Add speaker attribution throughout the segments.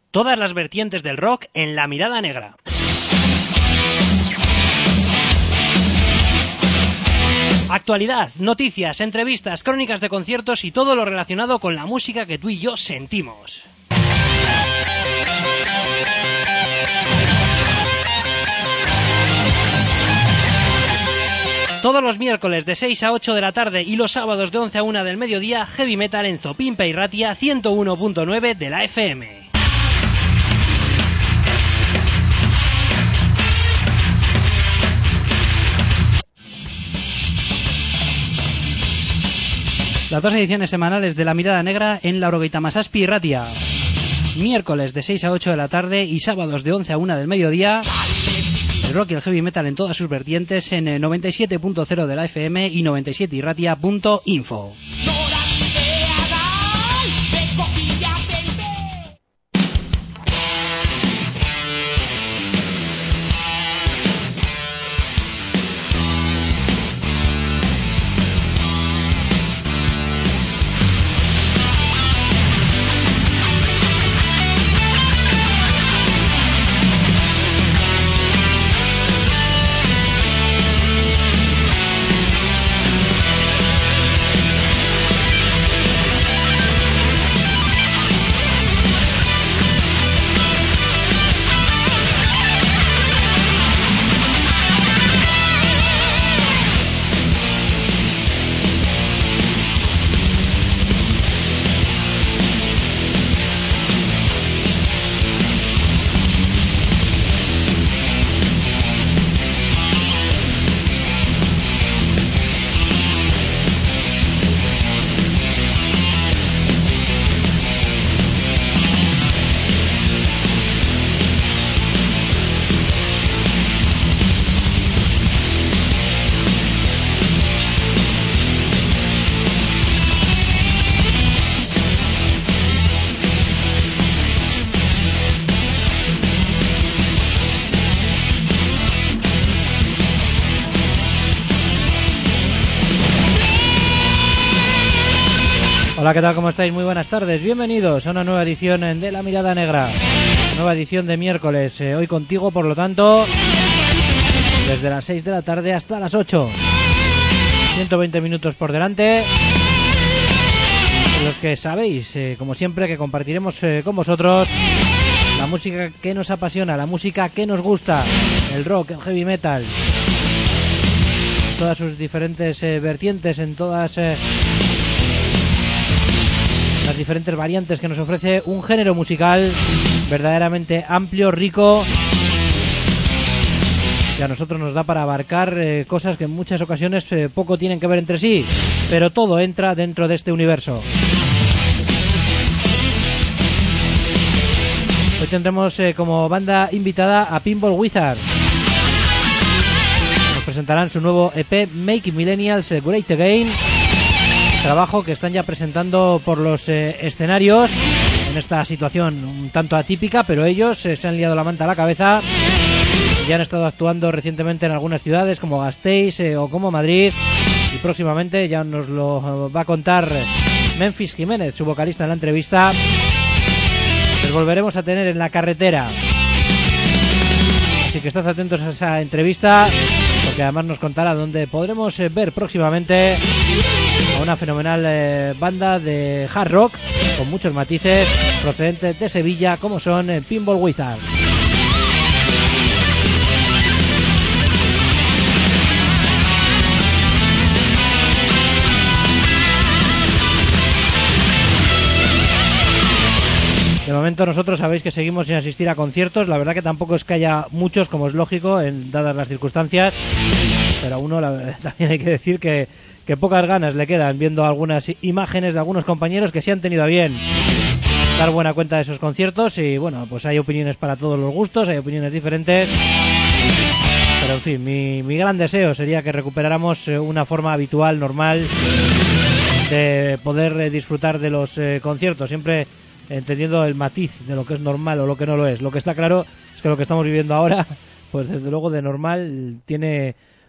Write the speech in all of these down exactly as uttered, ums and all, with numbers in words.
Speaker 1: Todas las vertientes del rock en La Mirada Negra. Actualidad, noticias, entrevistas, crónicas de conciertos y todo lo relacionado con la música que tú y yo sentimos. Todos los miércoles de seis a ocho de la tarde y los sábados de once a una del mediodía, Heavy Metal en Zopimpa y Ratia ciento uno punto nueve de la F M. Las dos ediciones semanales de La Mirada Negra en Laurogeita Masazpi y Ratia. Miércoles de seis a ocho de la tarde y sábados de once a una del mediodía. El rock y el heavy metal en todas sus vertientes en noventa y siete punto cero de la F M y noventa y siete y ratia punto info. Hola, ¿qué tal? ¿Cómo estáis? Muy buenas tardes. Bienvenidos a una nueva edición de La Mirada Negra. Nueva edición de miércoles. Eh, hoy contigo, por lo tanto, desde las seis de la tarde hasta las ocho. ciento veinte minutos por delante. Los que sabéis, eh, como siempre, que compartiremos eh, con vosotros la música que nos apasiona, la música que nos gusta, el rock, el heavy metal, todas sus diferentes eh, vertientes, en todas eh, las diferentes variantes que nos ofrece un género musical verdaderamente amplio, rico, que a nosotros nos da para abarcar eh, cosas que en muchas ocasiones eh, poco tienen que ver entre sí, pero todo entra dentro de este universo. Hoy tendremos eh, como banda invitada a Pinball Wizard. Nos presentarán su nuevo E P Make Millennials Great Again, trabajo que están ya presentando por los eh, escenarios en esta situación un tanto atípica, pero ellos eh, se han liado la manta a la cabeza y han estado actuando recientemente en algunas ciudades como Gasteiz eh, o como Madrid, y próximamente ya nos lo va a contar Memphis Jiménez, su vocalista, en la entrevista. Les volveremos a tener en la carretera, así que estad atentos a esa entrevista, porque además nos contará dónde podremos eh, ver próximamente a una fenomenal eh, banda de hard rock con muchos matices procedentes de Sevilla, como son eh, Pinball Wizard. De momento nosotros sabéis que seguimos sin asistir a conciertos. La verdad que tampoco es que haya muchos, como es lógico, en, dadas las circunstancias, pero a uno la, también hay que decir que que pocas ganas le quedan viendo algunas imágenes de algunos compañeros que sí han tenido a bien dar buena cuenta de esos conciertos. Y bueno, pues hay opiniones para todos los gustos, hay opiniones diferentes, pero en fin, mi, mi gran deseo sería que recuperáramos una forma habitual, normal, de poder disfrutar de los eh, conciertos, siempre entendiendo el matiz de lo que es normal o lo que no lo es. Lo que está claro es que lo que estamos viviendo ahora, pues desde luego de normal tiene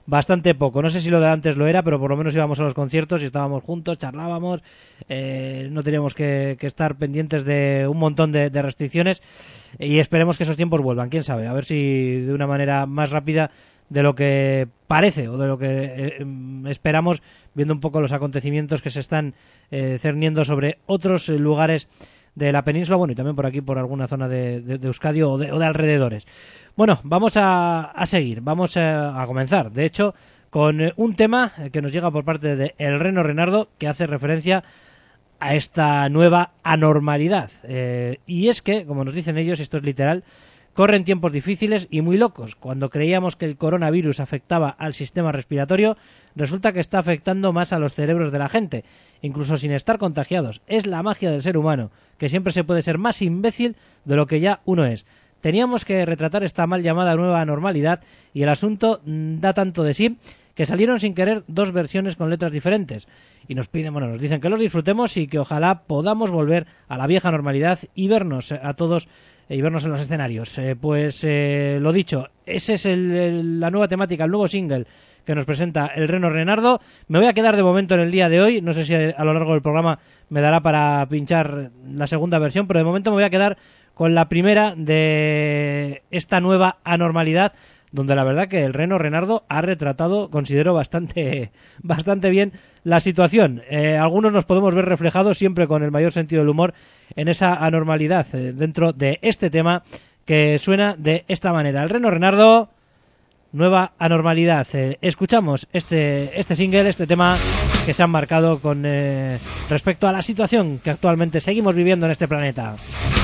Speaker 1: bastante poco. No sé si lo de antes lo era, pero por lo menos íbamos a los conciertos y estábamos juntos, charlábamos, eh, no teníamos que, que estar pendientes de un montón de, de restricciones, y esperemos que esos tiempos vuelvan, quién sabe, a ver si de una manera más rápida de lo que parece o de lo que eh, esperamos, viendo un poco los acontecimientos que se están eh, cerniendo sobre otros eh, lugares de la península, bueno, y también por aquí, por alguna zona de, de, de Euskadi o de, o de alrededores. Bueno, vamos a, a seguir, vamos a, a comenzar, de hecho, con eh, un tema que nos llega por parte de El Reno Renardo, que hace referencia a esta nueva anormalidad. Eh, y es que, como nos dicen ellos, esto es literal, corren tiempos difíciles y muy locos. Cuando creíamos que el coronavirus afectaba al sistema respiratorio, resulta que está afectando más a los cerebros de la gente, incluso sin estar contagiados. Es la magia del ser humano, que siempre se puede ser más imbécil de lo que ya uno es. Teníamos que retratar esta mal llamada nueva normalidad y el asunto da tanto de sí que salieron sin querer dos versiones con letras diferentes. Y nos piden, bueno, nos dicen que los disfrutemos y que ojalá podamos volver a la vieja normalidad y vernos a todos y vernos en los escenarios. Eh, pues eh, lo dicho, esa es el, el, la nueva temática, el nuevo single que nos presenta El Reno Renardo. Me voy a quedar de momento en el día de hoy, no sé si a lo largo del programa me dará para pinchar la segunda versión, pero de momento me voy a quedar con la primera de esta nueva anormalidad, donde la verdad que El Reno Renardo ha retratado, considero, bastante, bastante bien la situación. Eh, algunos nos podemos ver reflejados, siempre con el mayor sentido del humor, en esa anormalidad eh, dentro de este tema que suena de esta manera. El Reno Renardo, nueva anormalidad. Eh, escuchamos este, este single, este tema que se han marcado con eh, respecto a la situación que actualmente seguimos viviendo en este planeta.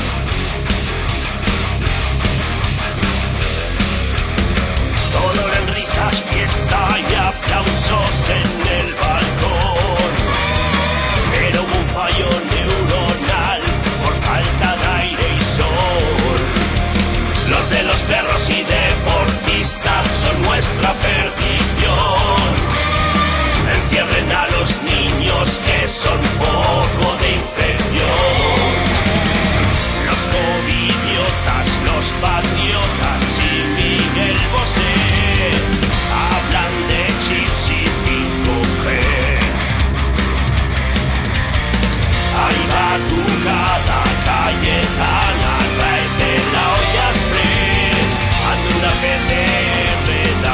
Speaker 2: Todo eran risas, fiesta y aplausos en el balcón. Pero hubo un fallo neuronal por falta de aire y sol. Los de los perros y deportistas son nuestra perdición. Encierren a los niños que son foco de infección. Los covidiotas, los patriotas y Miguel Bosé hablan de chips y cinco G. Ahí va tu cada Cayetana, tráete la olla express, hazme una P C R de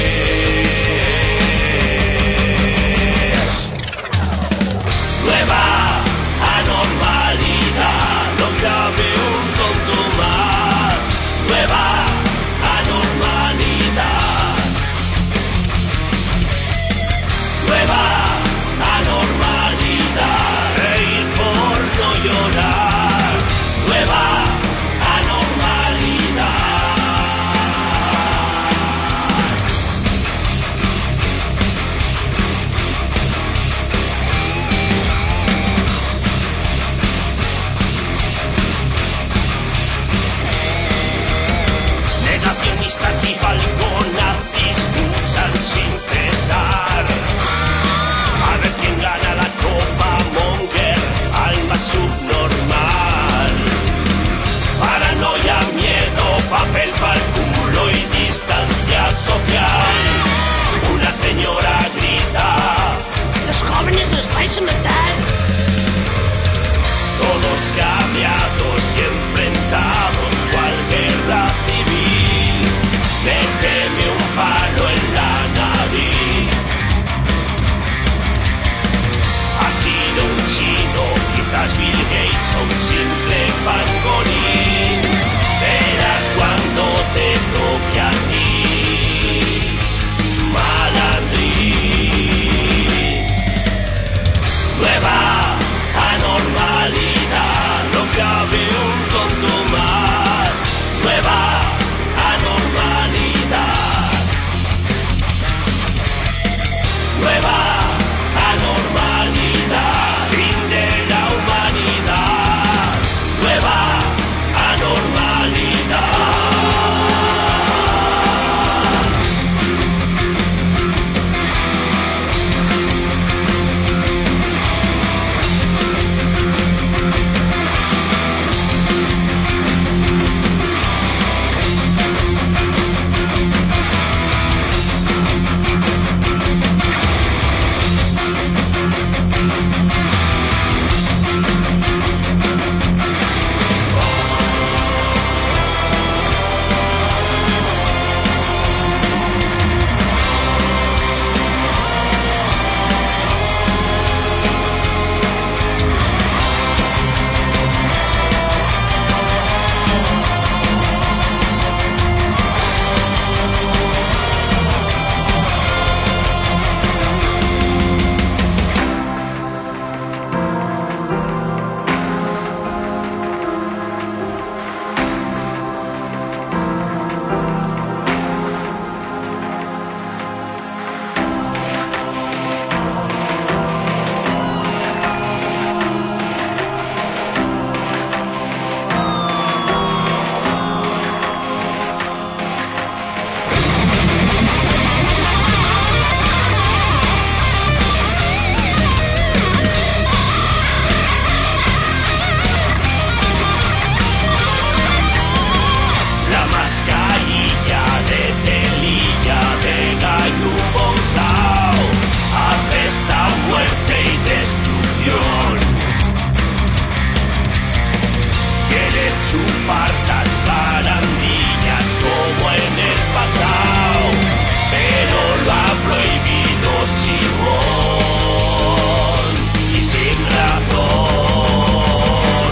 Speaker 2: AliExpress. Nueva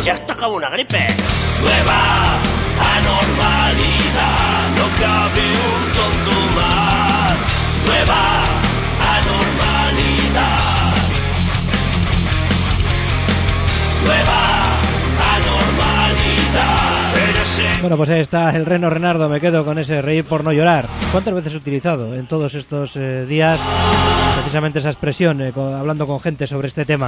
Speaker 2: ya está como una gripe. Nueva anormalidad, no cabe un tonto más. Nueva anormalidad. Nueva anormalidad.
Speaker 1: Bueno, pues ahí está el Reno Renardo. Me quedo con ese reír por no llorar. ¿Cuántas veces he utilizado en todos estos eh, días precisamente esa expresión, eh, con, hablando con gente sobre este tema?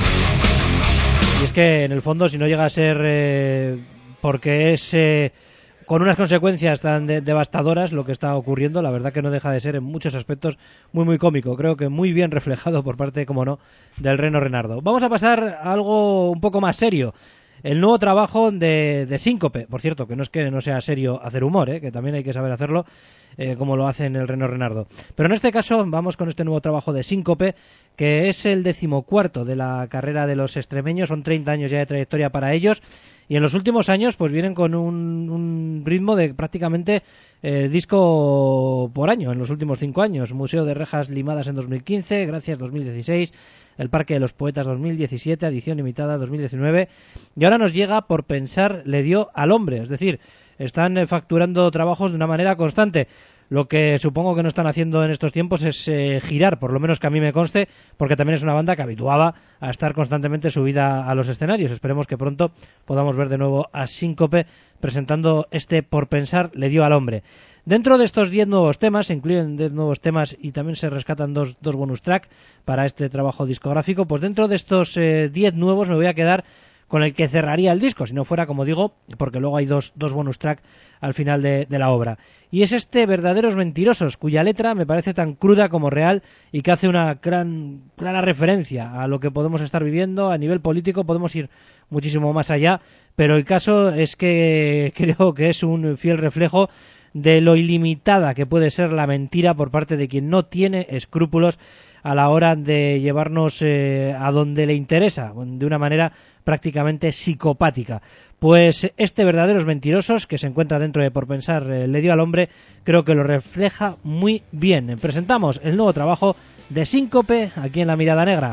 Speaker 1: Y es que en el fondo, si no llega a ser eh, porque es eh, con unas consecuencias tan de- devastadoras lo que está ocurriendo, la verdad que no deja de ser en muchos aspectos muy muy cómico. Creo que muy bien reflejado por parte, como no, del Reno Renardo. Vamos a pasar a algo un poco más serio. El nuevo trabajo de, de Síncope. Por cierto, que no es que no sea serio hacer humor, ¿eh? Que también hay que saber hacerlo, eh, como lo hace en el Reno Renardo. Pero en este caso vamos con este nuevo trabajo de Síncope, que es el decimocuarto de la carrera de los extremeños. Son treinta años ya de trayectoria para ellos. Y en los últimos años pues vienen con un, un ritmo de prácticamente eh, disco por año en los últimos cinco años. Museo de Rejas Limadas en dos mil quince, Gracias dos mil dieciséis, El Parque de los Poetas dos mil diecisiete, Edición Limitada dos mil diecinueve, y ahora nos llega Por Pensar le dio al hombre. Es decir, están eh, facturando trabajos de una manera constante. Lo que supongo que no están haciendo en estos tiempos es eh, girar, por lo menos que a mí me conste, porque también es una banda que habituaba a estar constantemente subida a los escenarios. Esperemos que pronto podamos ver de nuevo a Síncope presentando este Por Pensar le dio al hombre. Dentro de estos diez nuevos temas, se incluyen diez nuevos temas y también se rescatan dos, dos bonus track para este trabajo discográfico. Pues dentro de estos eh, diez nuevos me voy a quedar con el que cerraría el disco, si no fuera, como digo, porque luego hay dos, dos bonus track al final de, de la obra. Y es este Verdaderos Mentirosos, cuya letra me parece tan cruda como real y que hace una gran, clara referencia a lo que podemos estar viviendo a nivel político. Podemos ir muchísimo más allá, pero el caso es que creo que es un fiel reflejo de lo ilimitada que puede ser la mentira por parte de quien no tiene escrúpulos a la hora de llevarnos eh, a donde le interesa, de una manera prácticamente psicopática. Pues este Verdaderos Mentirosos, que se encuentra dentro de Por Pensar eh, le dio al hombre, creo que lo refleja muy bien. Presentamos el nuevo trabajo de Síncope aquí en La Mirada Negra.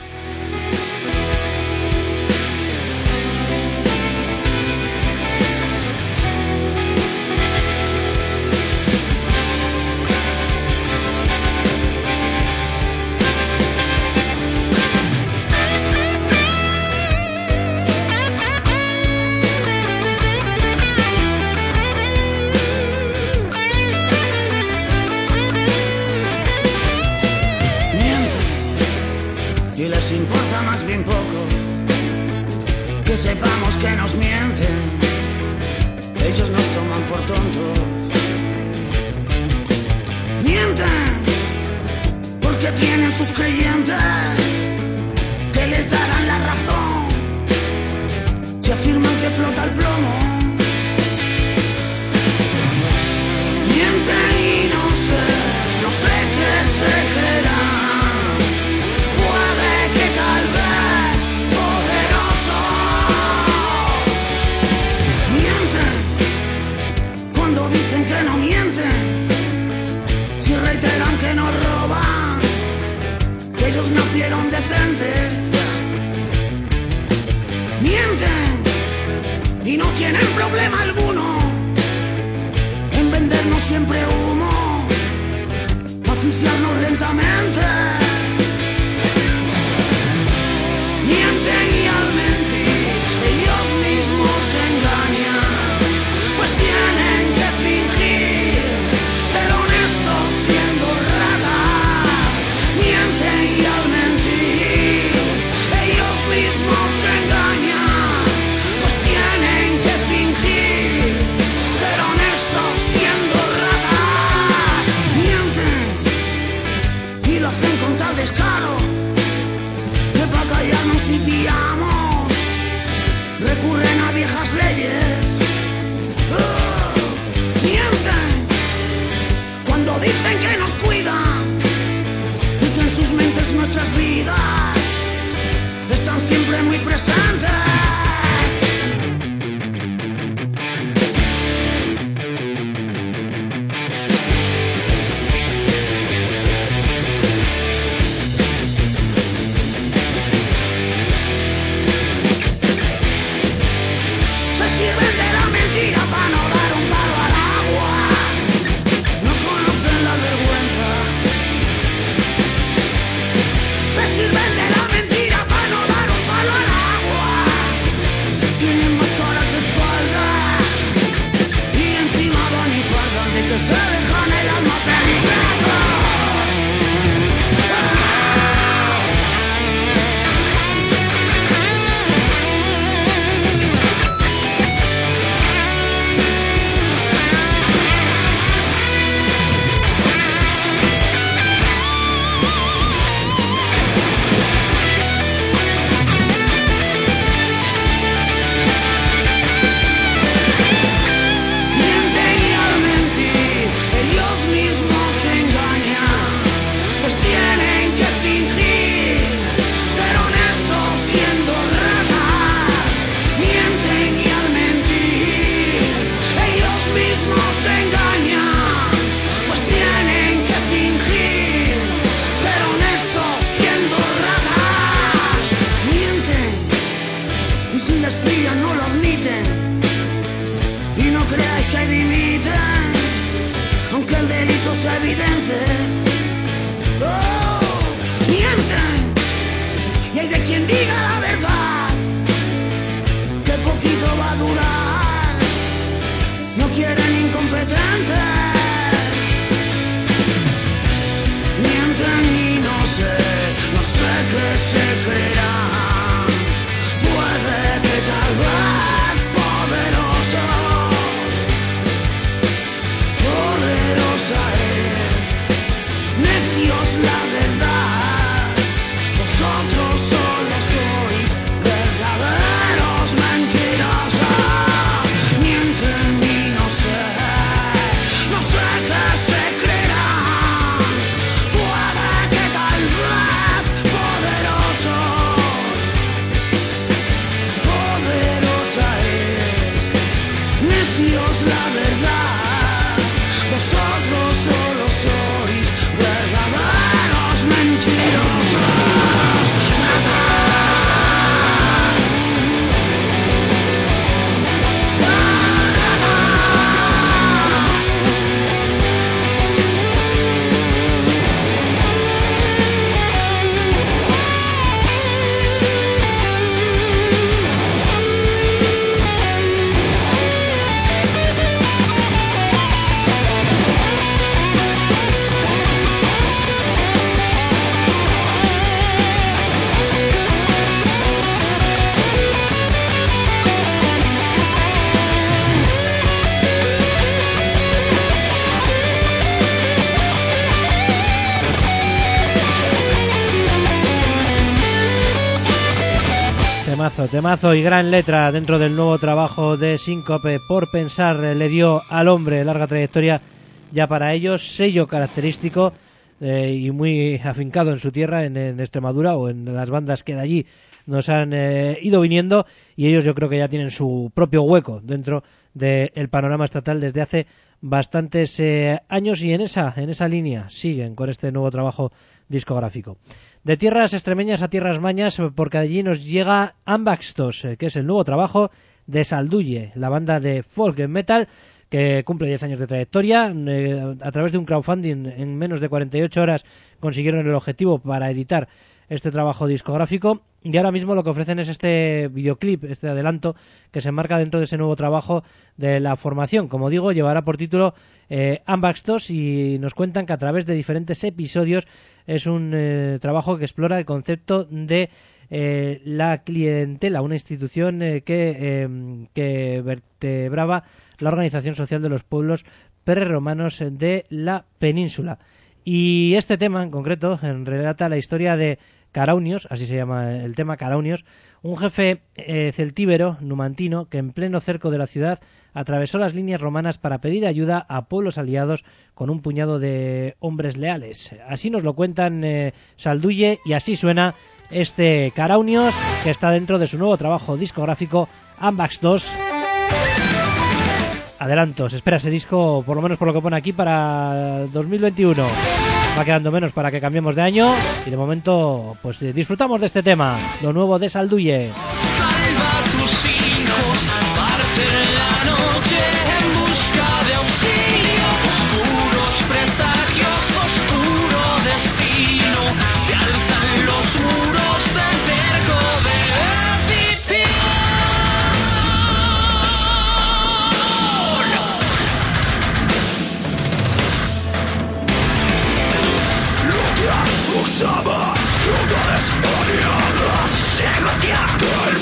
Speaker 3: Y les importa más bien poco que sepamos que nos mienten. Ellos nos toman por tontos. Mienten porque tienen sus creyentes que les darán la razón. Se afirman que flota el plomo. Mienten y no sé, no sé qué se creerán. Dicen que no mienten, si reiteran que no roban, que ellos nacieron decentes. Mienten y no tienen problema alguno en vendernos siempre humo, asfixiarnos lentamente. Mienten y al mentir ellos mismos se engañan, pues tienen que fingir ser honestos siendo ratas. Mienten y al mentir ellos mismos se engañan, pues tienen que fingir ser honestos siendo ratas. Mienten y lo hacen con tal descaro que para callarnos y pillamos recurren a viejas leyes. Cuando dicen que nos cuidan y que en sus mentes nuestras vidas están siempre muy presentes. limiten, aunque el delito sea evidente. Oh, mienten, y hay de quien diga la verdad, que poquito va a durar, no quieren incompetentes. Mienten y no sé, no sé qué se creerán, puede que tal vez poderosos, poderosa es, necios la verdad, vosotros solo sois verdaderos mentirosos. Mienten y no sé, no sé qué se creerán, puede que tal vez poderosos, poderosa es, necios la verdad, vosotros solo sois verdaderos mentirosos.
Speaker 1: Temazo, temazo y gran letra dentro del nuevo trabajo de Síncope. Por pensar, le dio al hombre larga trayectoria ya para ellos, sello característico eh, y muy afincado en su tierra, en, en Extremadura o en las bandas que de allí nos han eh, ido viniendo, y ellos yo creo que ya tienen su propio hueco dentro del panorama estatal desde hace bastantes eh, años, y en esa, en esa línea siguen con este nuevo trabajo discográfico. De tierras extremeñas a tierras mañas, porque allí nos llega Ambaxtos, que es el nuevo trabajo de Salduye, la banda de folk metal que cumple diez años de trayectoria. Eh, a través de un crowdfunding en menos de cuarenta y ocho horas consiguieron el objetivo para editar este trabajo discográfico, y ahora mismo lo que ofrecen es este videoclip, este adelanto que se enmarca dentro de ese nuevo trabajo de la formación. Como digo, llevará por título eh, Ambaxtos, y nos cuentan que a través de diferentes episodios es un eh, trabajo que explora el concepto de eh, la clientela, una institución eh, que, eh, que vertebraba la organización social de los pueblos prerromanos de la península. Y este tema en concreto relata la historia de Caraunios, así se llama el tema, Caraunios, un jefe eh, celtíbero numantino que en pleno cerco de la ciudad atravesó las líneas romanas para pedir ayuda a pueblos aliados con un puñado de hombres leales. Así nos lo cuentan eh, Salduye, y así suena este Caraunios, que está dentro de su nuevo trabajo discográfico Ambaxtos. Adelanto, se espera ese disco, por lo menos por lo que pone aquí, para dos mil veintiuno. Va quedando menos para que cambiemos de año, y de momento pues disfrutamos de este tema, lo nuevo de Salduye.
Speaker 4: Salva a tus hijos, parte en la noche en busca de auxilio. Oscuros presagios, oscuro destino, se alzan los muros del cerco de Escipión.
Speaker 2: Usaba ciudades aliadas, se batía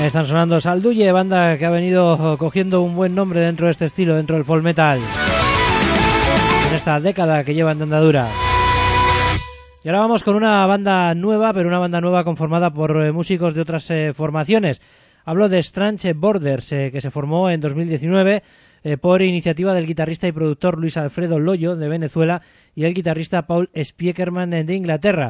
Speaker 1: Están sonando Salduye, banda que ha venido cogiendo un buen nombre dentro de este estilo, dentro del folk metal, en esta década que llevan de andadura. Y ahora vamos con una banda nueva, pero una banda nueva conformada por eh, músicos de otras eh, formaciones. Hablo de Strange Borders, eh, que se formó en dos mil diecinueve eh, por iniciativa del guitarrista y productor Luis Alfredo Loyo, de Venezuela, y el guitarrista Paul Spiekerman, de Inglaterra.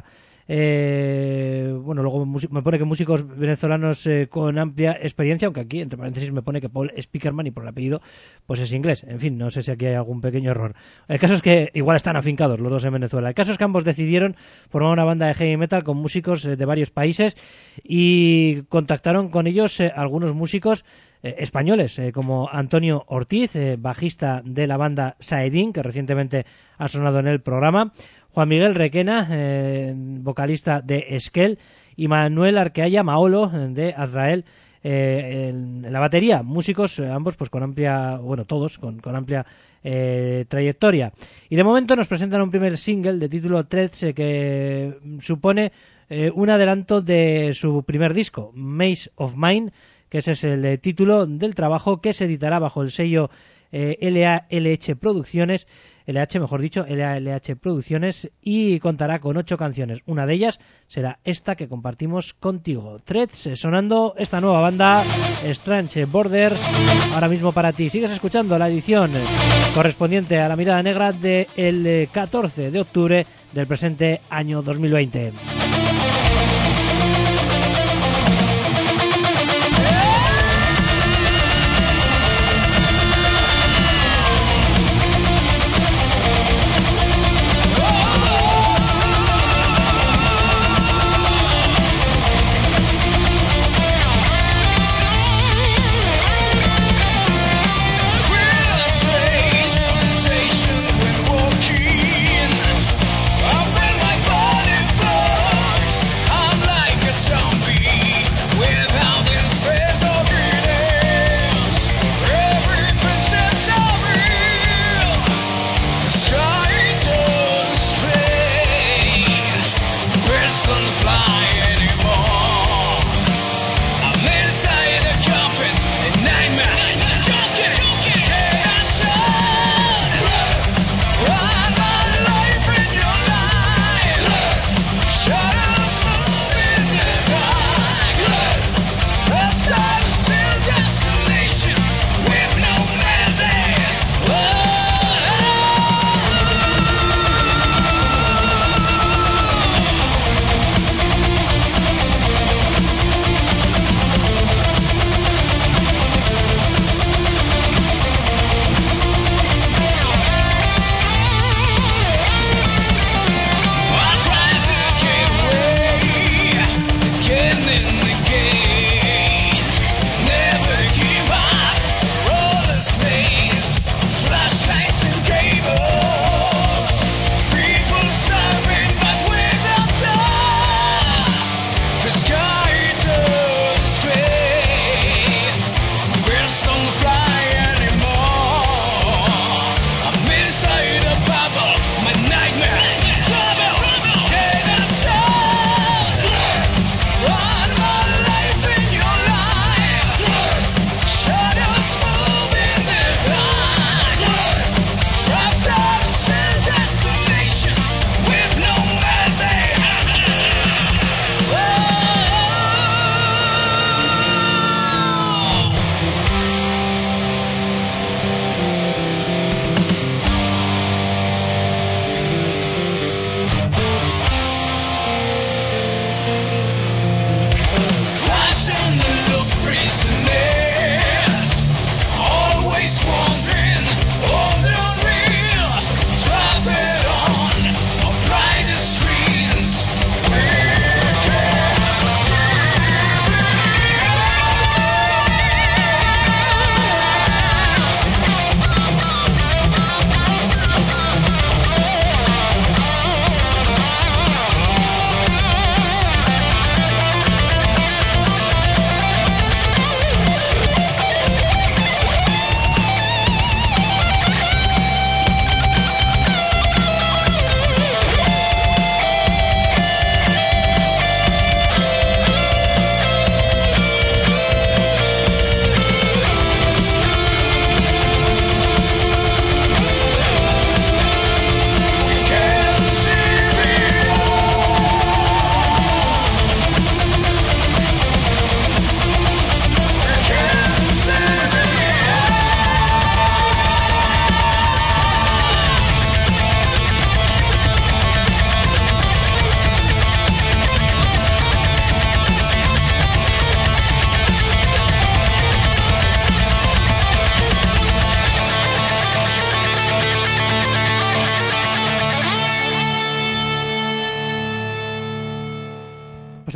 Speaker 1: Eh, bueno, luego me pone que músicos venezolanos eh, con amplia experiencia, aunque aquí entre paréntesis me pone que Paul Spiekerman, y por el apellido pues es inglés. En fin, no sé si aquí hay algún pequeño error. El caso es que igual están afincados los dos en Venezuela. El caso es que ambos decidieron formar una banda de heavy metal con músicos eh, de varios países, y contactaron con ellos eh, algunos músicos eh, españoles, eh, como Antonio Ortiz, eh, bajista de la banda Saedin, que recientemente ha sonado en el programa, Juan Miguel Requena, eh, vocalista de Esquel, y Manuel Arqueaya Maolo, de Azrael, eh, en, en la batería. Músicos, eh, ambos pues con amplia, bueno, todos con, con amplia eh, trayectoria. Y de momento nos presentan un primer single de título Threads, eh, que supone eh, un adelanto de su primer disco, Maze of Mine, que ese es el eh, título del trabajo, que se editará bajo el sello eh, L A L H Producciones, L H, mejor dicho, L A L H Producciones, y contará con ocho canciones. Una de ellas será esta que compartimos contigo. Threads, sonando esta nueva banda, Strange Borders, ahora mismo para ti. Sigues escuchando la edición correspondiente a la Mirada Negra del catorce de octubre del presente año dos mil veinte.
Speaker 4: Sensation when walking, I felt my body fall.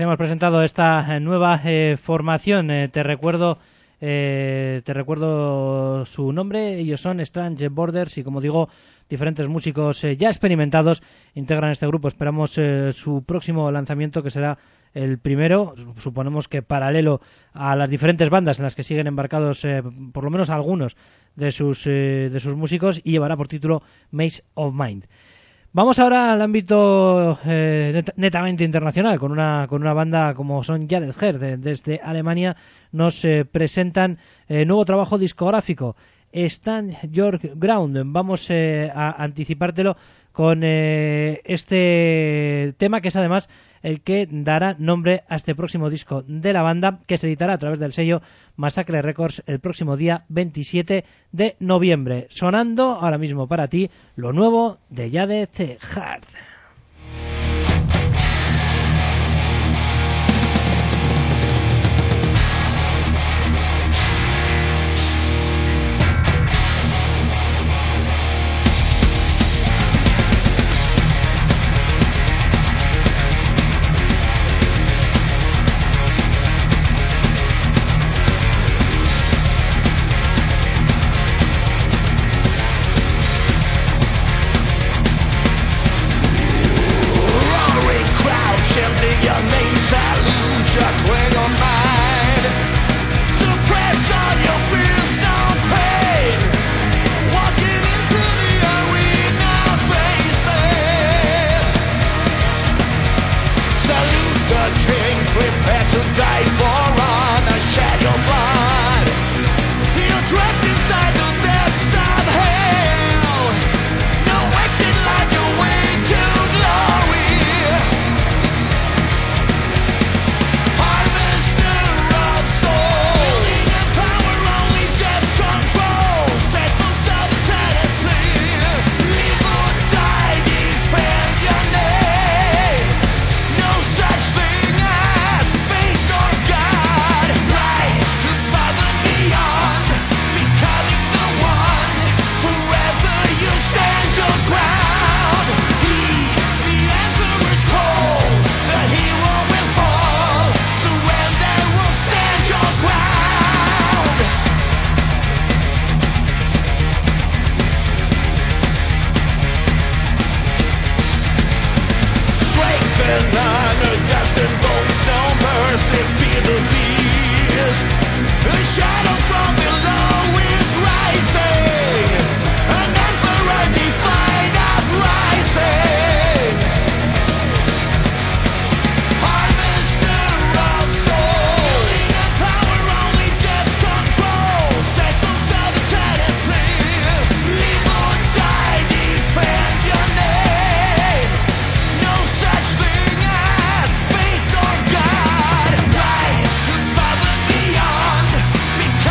Speaker 1: hemos presentado esta nueva eh, formación. Eh, te recuerdo eh, te recuerdo su nombre. Ellos son Strange Borders y, como digo, diferentes músicos eh, ya experimentados integran este grupo. Esperamos eh, su próximo lanzamiento, que será el primero, suponemos que paralelo a las diferentes bandas en las que siguen embarcados eh, por lo menos algunos de sus eh, de sus músicos, y llevará por título Maze of Mind. Vamos ahora al ámbito eh, net, netamente internacional, con una con una banda como son Jared Heard. De, desde Alemania nos eh, presentan eh, nuevo trabajo discográfico, Stand Your Ground. Vamos eh, a anticipártelo con eh, este tema, que es además el que dará nombre a este próximo disco de la banda, que se editará a través del sello Massacre Records el próximo día veintisiete de noviembre. Sonando ahora mismo para ti lo nuevo de Jared Heard.
Speaker 3: Because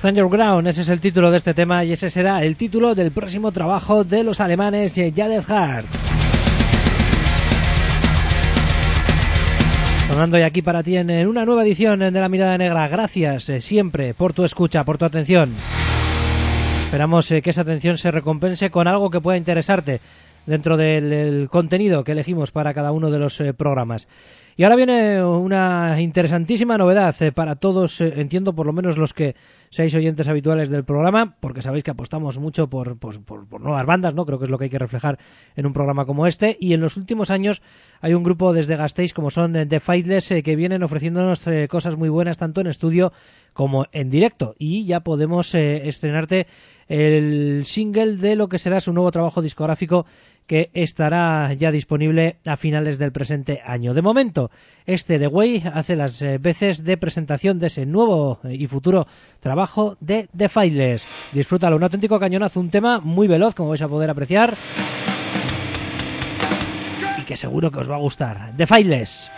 Speaker 1: Stand Your Ground, ese es el título de este tema y ese será el título del próximo trabajo de los alemanes Jaded Heart. Sonando ya aquí para ti en una nueva edición de La Mirada Negra. Gracias eh, siempre por tu escucha, por tu atención. Esperamos eh, que esa atención se recompense con algo que pueda interesarte dentro del el contenido que elegimos para cada uno de los eh, programas. Y ahora viene una interesantísima novedad eh, para todos, eh, entiendo, por lo menos los que seáis oyentes habituales del programa, porque sabéis que apostamos mucho por, por, por, por nuevas bandas, ¿no? Creo que es lo que hay que reflejar en un programa como este. Y en los últimos años hay un grupo desde Gasteiz como son eh, The Faithless eh, que vienen ofreciéndonos eh, cosas muy buenas tanto en estudio como en directo. Y ya podemos eh, estrenarte el single de lo que será su nuevo trabajo discográfico, que estará ya disponible a finales del presente año. De momento, este The Way hace las eh, veces de presentación de ese nuevo eh, y futuro trabajo de The Faithless. Disfrútalo, un auténtico cañonazo, un tema muy veloz, como vais a poder apreciar, y que seguro que os va a gustar. The Faithless.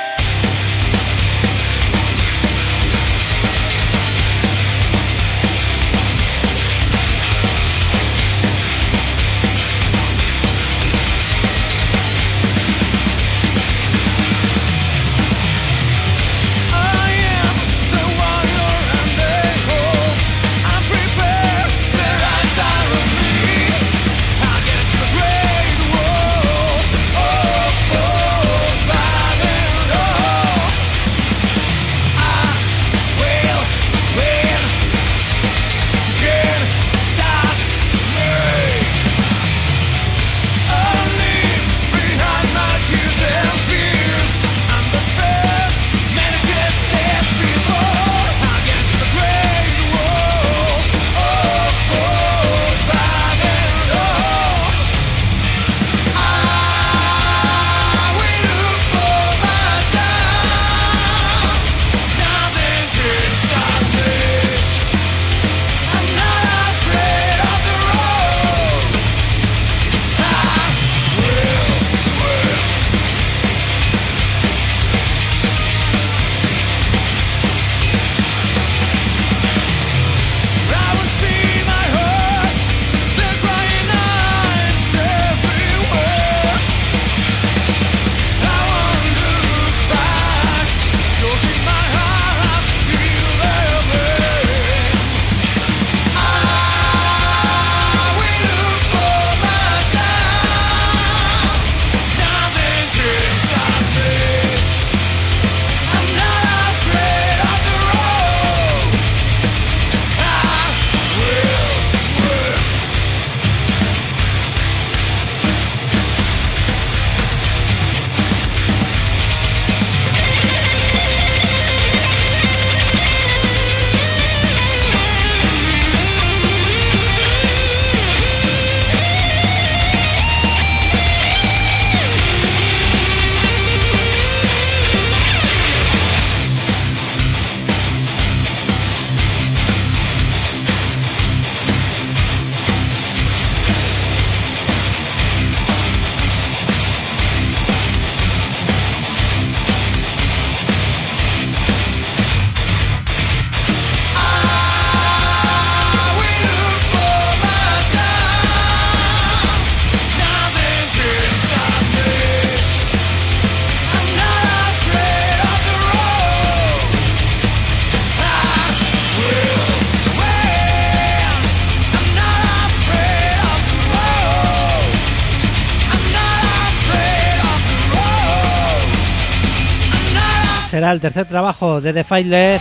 Speaker 1: Será el tercer trabajo de The Faithless,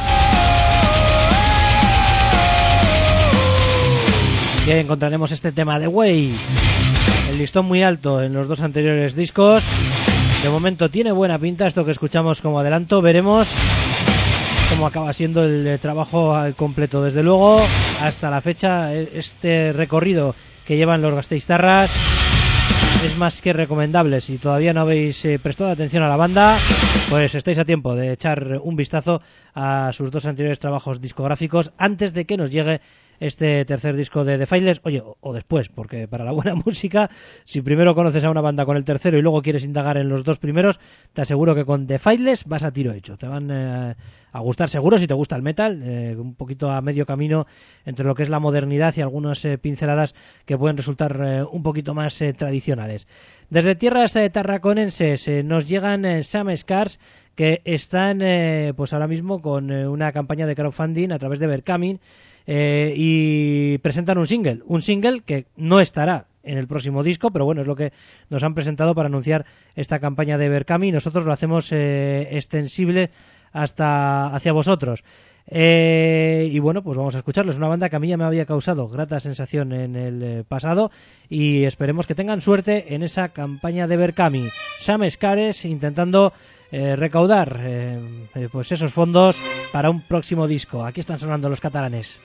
Speaker 1: y ahí encontraremos este tema The Way. El listón muy alto en los dos anteriores discos. De momento tiene buena pinta esto que escuchamos como adelanto. Veremos cómo acaba siendo el trabajo al completo. Desde luego, hasta la fecha, este recorrido que llevan los gasteiztarras es más que recomendable. Si todavía no habéis eh, prestado atención a la banda, pues estáis a tiempo de echar un vistazo a sus dos anteriores trabajos discográficos antes de que nos llegue este tercer disco de The Faithless. Oye, o, o después, porque para la buena música, si primero conoces a una banda con el tercero y luego quieres indagar en los dos primeros, te aseguro que con The Faithless vas a tiro hecho. Te van eh, a gustar seguro si te gusta el metal, eh, un poquito a medio camino entre lo que es la modernidad y algunas eh, pinceladas que pueden resultar eh, un poquito más eh, tradicionales. Desde tierras eh, tarraconenses eh, nos llegan eh, Some Scars, que están eh, pues ahora mismo con eh, una campaña de crowdfunding a través de Berkamin, eh, y presentan un single, un single que no estará en el próximo disco, pero bueno, es lo que nos han presentado para anunciar esta campaña de Berkami. Nosotros lo hacemos eh, extensible hasta hacia vosotros. Eh, y bueno, pues vamos a escucharles. Una banda que a mí ya me había causado grata sensación en el eh, pasado, y esperemos que tengan suerte en esa campaña de Berkami. Some Scars intentando eh, recaudar eh, eh, pues esos fondos para un próximo disco. Aquí están sonando los catalanes.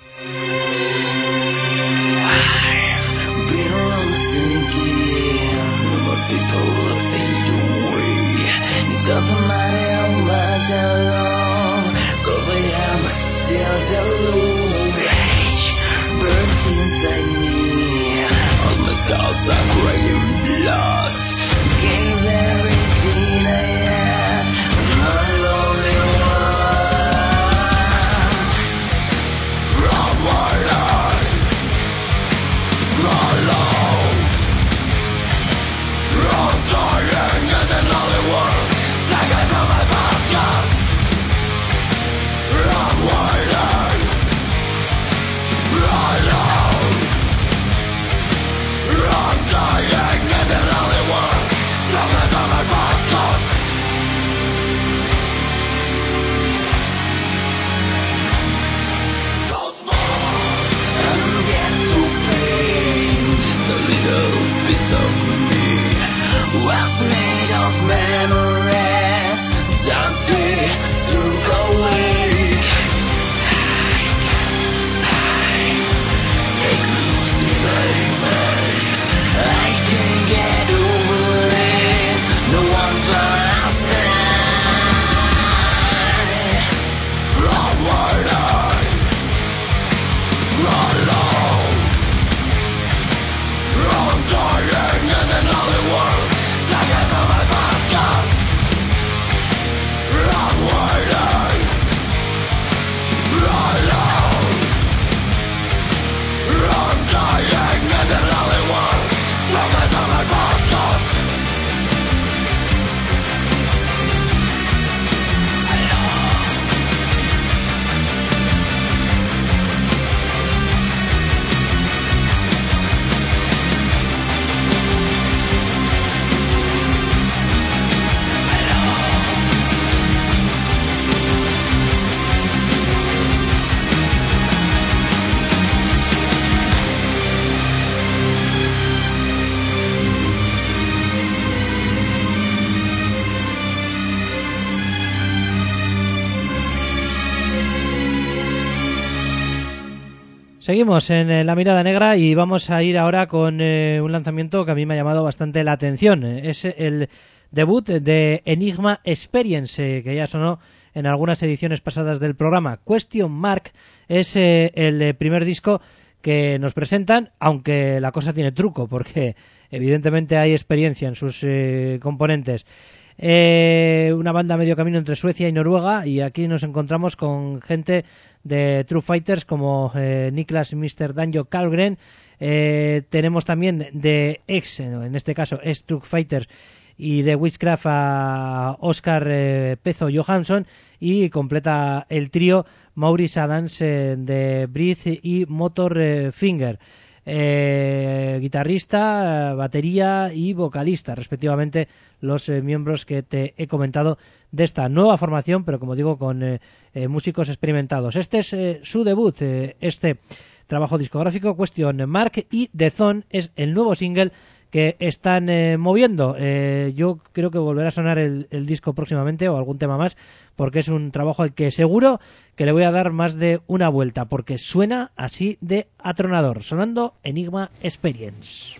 Speaker 5: Doesn't matter how much I long, cause I am still deluge. Burns inside me, all my scars are grey in blood. Gave everything I had, and I'm only one. From my life, alone. I'm dying in the lonely world. Seconds on my basket, I'm waiting, alone. I'm dying in the lonely world. Seconds on my basket. So small, and yet so big. Just a little piece of me was made of memories. Empty to go away. Can't hide, can't hide. Exclusively mine. I can't get over it. No one's by my side. I'm waiting, alone. I'm dying in the lonely world. Seconds on my basket. I'm waiting, alone. I'm dying in the lonely world. Seconds on my basket.
Speaker 1: Seguimos en eh, La Mirada Negra y vamos a ir ahora con eh, un lanzamiento que a mí me ha llamado bastante la atención. Es el debut de Enigma Experience, eh, que ya sonó en algunas ediciones pasadas del programa. Question Mark es eh, el eh, primer disco que nos presentan, aunque la cosa tiene truco, porque evidentemente hay experiencia en sus eh, componentes. Eh, una banda a medio camino entre Suecia y Noruega, y aquí nos encontramos con gente de True Fighters como eh, Niklas mister Danjo Karlgren. Eh, tenemos también de ex, en este caso ex True Fighters y de Witchcraft a Oscar eh, Pezo Johansson, y completa el trío Maurice Adams eh, de Breathe y Motor eh, Finger. Eh, guitarrista, batería y vocalista, respectivamente, los eh, miembros que te he comentado de esta nueva formación, pero como digo, con eh, eh, músicos experimentados. Este es eh, su debut, eh, este trabajo discográfico, Question Mark, y The Zone es el nuevo single que están eh, moviendo. Eh, yo creo que volverá a sonar el, el disco próximamente, o algún tema más, porque es un trabajo al que seguro que le voy a dar más de una vuelta, porque suena así de atronador, sonando Enigma Experience.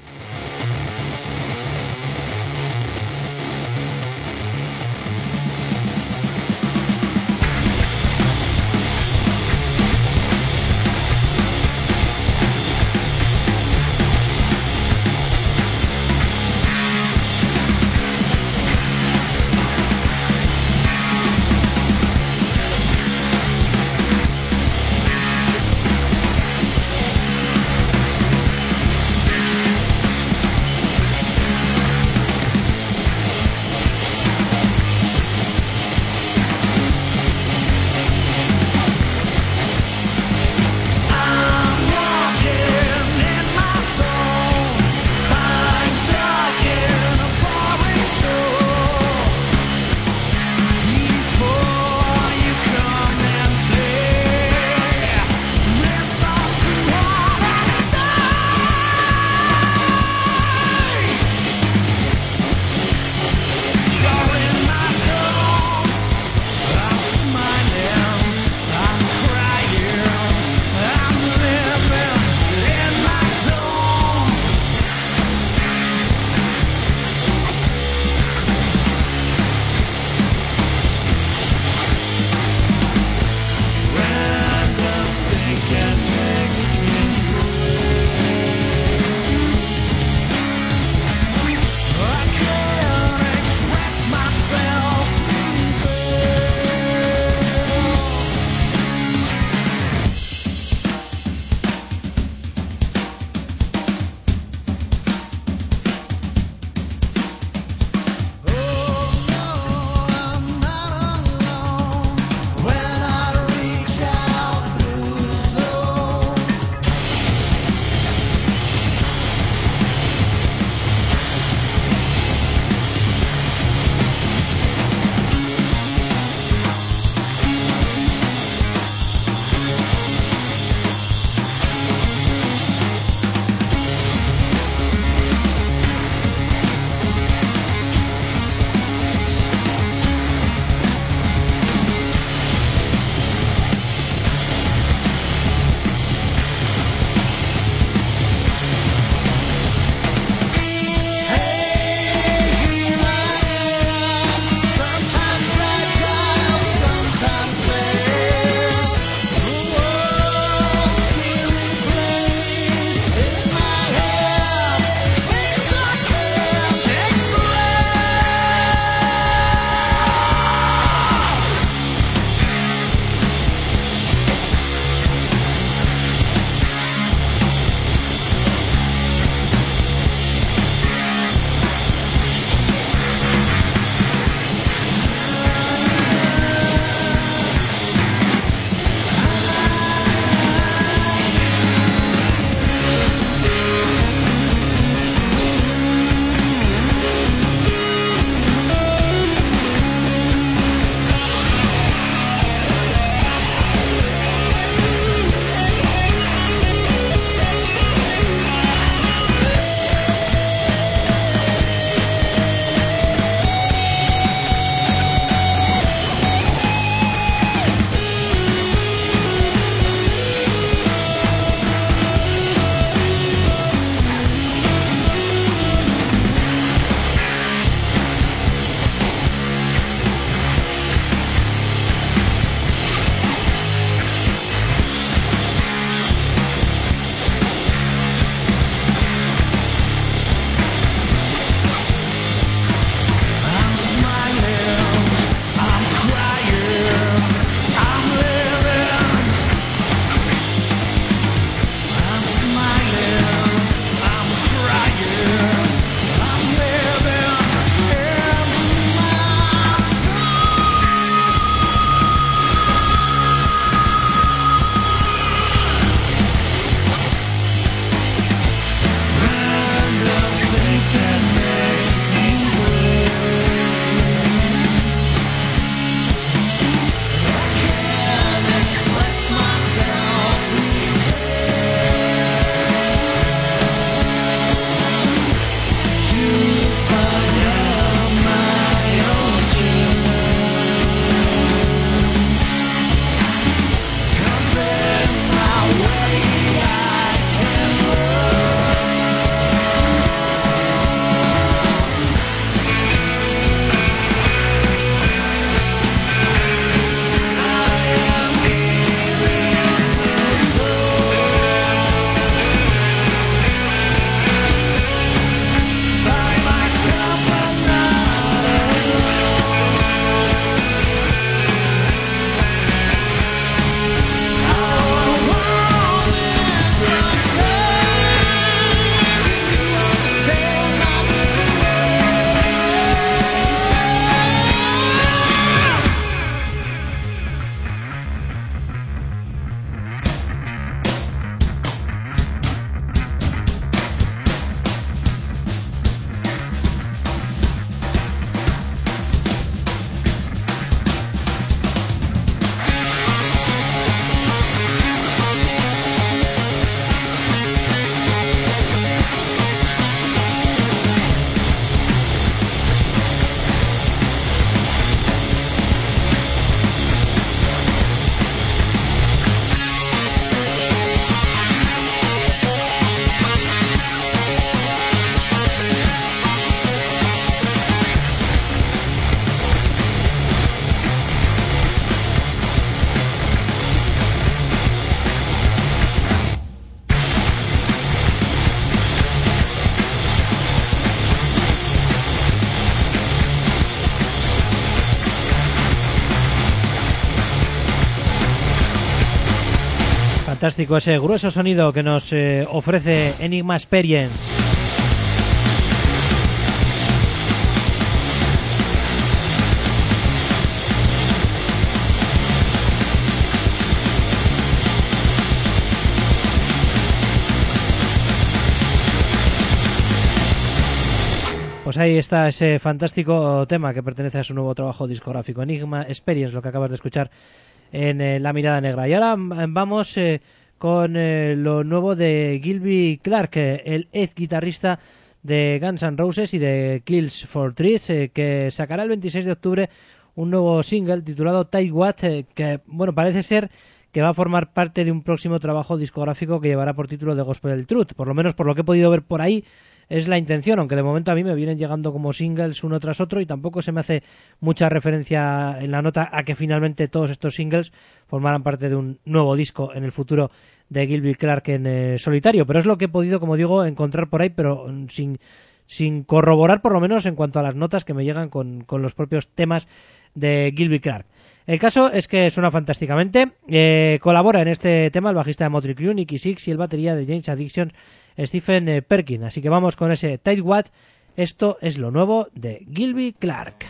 Speaker 1: Fantástico ese grueso sonido que nos eh, ofrece Enigma Experience. Pues ahí está ese fantástico tema que pertenece a su nuevo trabajo discográfico, Enigma Experience, lo que acabas de escuchar en eh, La Mirada Negra. Y ahora vamos eh, con eh, lo nuevo de Gilby Clarke, eh, el ex guitarrista de Guns N' Roses y de Kills for Trees, eh, que sacará el veintiséis de octubre un nuevo single titulado Tight Wad, eh, que bueno, parece ser que va a formar parte de un próximo trabajo discográfico que llevará por título The Gospel Truth. Por lo menos por lo que he podido ver por ahí, es la intención, aunque de momento a mí me vienen llegando como singles uno tras otro y tampoco se me hace mucha referencia en la nota a que finalmente todos estos singles formarán parte de un nuevo disco en el futuro de Gilby Clarke en eh, solitario, pero es lo que he podido, como digo, encontrar por ahí, pero sin, sin corroborar por lo menos en cuanto a las notas que me llegan con, con los propios temas de Gilby Clarke. El caso es que suena fantásticamente. Eh, colabora en este tema el bajista de Motley Crue, Nicky Six, y el batería de Jane's Addiction, Stephen Perkins. Así que vamos con ese Tight Wad. Esto es lo nuevo de Gilby Clarke.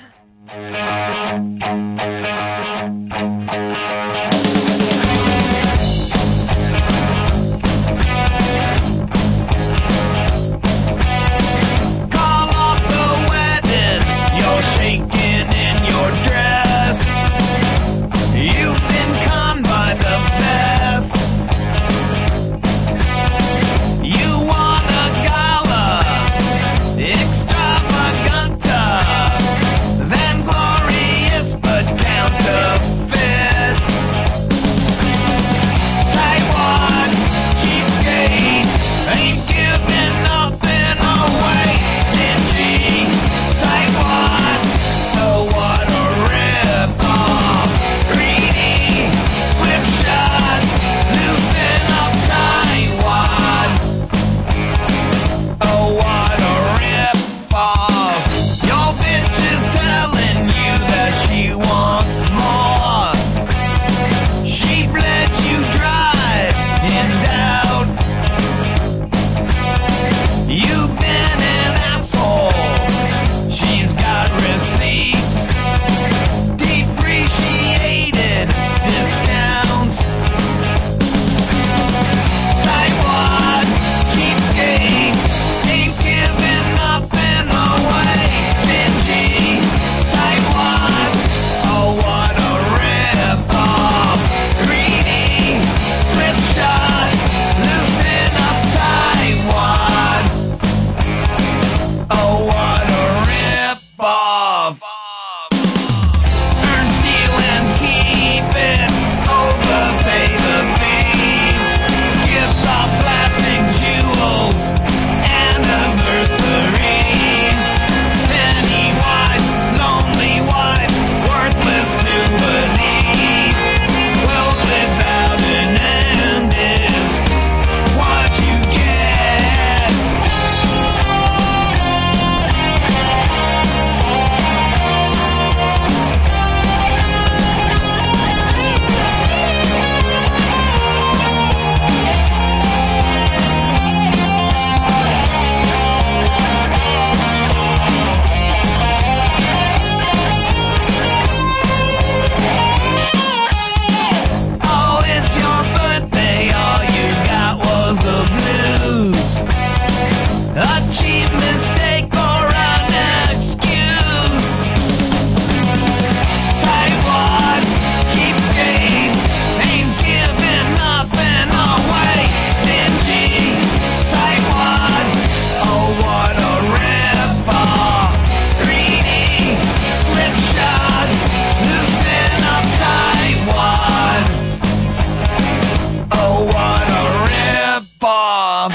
Speaker 4: Call off the wedding, you're shaking in your dress. You've been conned by the best. You want a gala, extravaganza, then glorious but counterfeit. Taiwan, cheapskate, ain't giving nothing away. Dingy, Taiwan, oh what a rip-off. Greedy, whip shot, loosen up Taiwan. Oh, what a rip-off. Your bitch is telling you that she wants more. She bled you dry in doubt. You've been an asshole. She's got receipts, depreciated discounts. Taiwan, cheapskate, ain't giving nothing away. Stingy, Taiwan, oh what a rip-off. Greedy, flip shot, loosen up Taiwan. Oh what a rip-off. Earn, steal and keep it, overpay the fees. Gifts are plastic jewels, anniversaries. Pennywise, lonely wife, worthless to believe. Wealth without an end is what you get. Oh, it's your birthday, all you got was the blues. A cheap mistake or an excuse. Taiwan, cheapskate, ain't giving nothing away. Stingy, Taiwan, oh what a rip-off. Greedy, slip shot, loosen up Taiwan. Oh what a rip-off.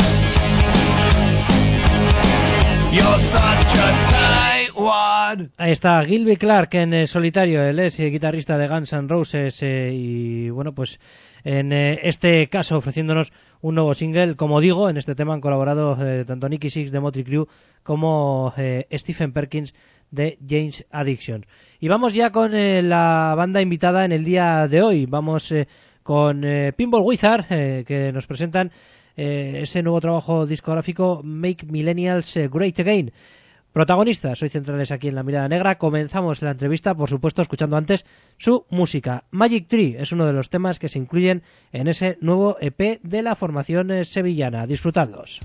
Speaker 4: You're such a tightwad.
Speaker 1: Ahí está Gilby Clarke en eh, solitario. Él es eh, guitarrista de Guns N' Roses eh, y bueno, pues en eh, este caso ofreciéndonos un nuevo single. Como digo, en este tema han colaborado eh, tanto Nicky Six de Motley Crue como eh, Stephen Perkins de Jane's Addiction. Y vamos ya con eh, la banda invitada en el día de hoy. Vamos eh, con eh, Pinball Wizard, eh, que nos presentan eh, ese nuevo trabajo discográfico Make Millennials Great Again. Protagonistas hoy centrales aquí en La Mirada Negra. Comenzamos la entrevista, por supuesto, escuchando antes su música. Magic Tree es uno de los temas que se incluyen en ese nuevo E P de la formación eh, sevillana. Disfrutadlos.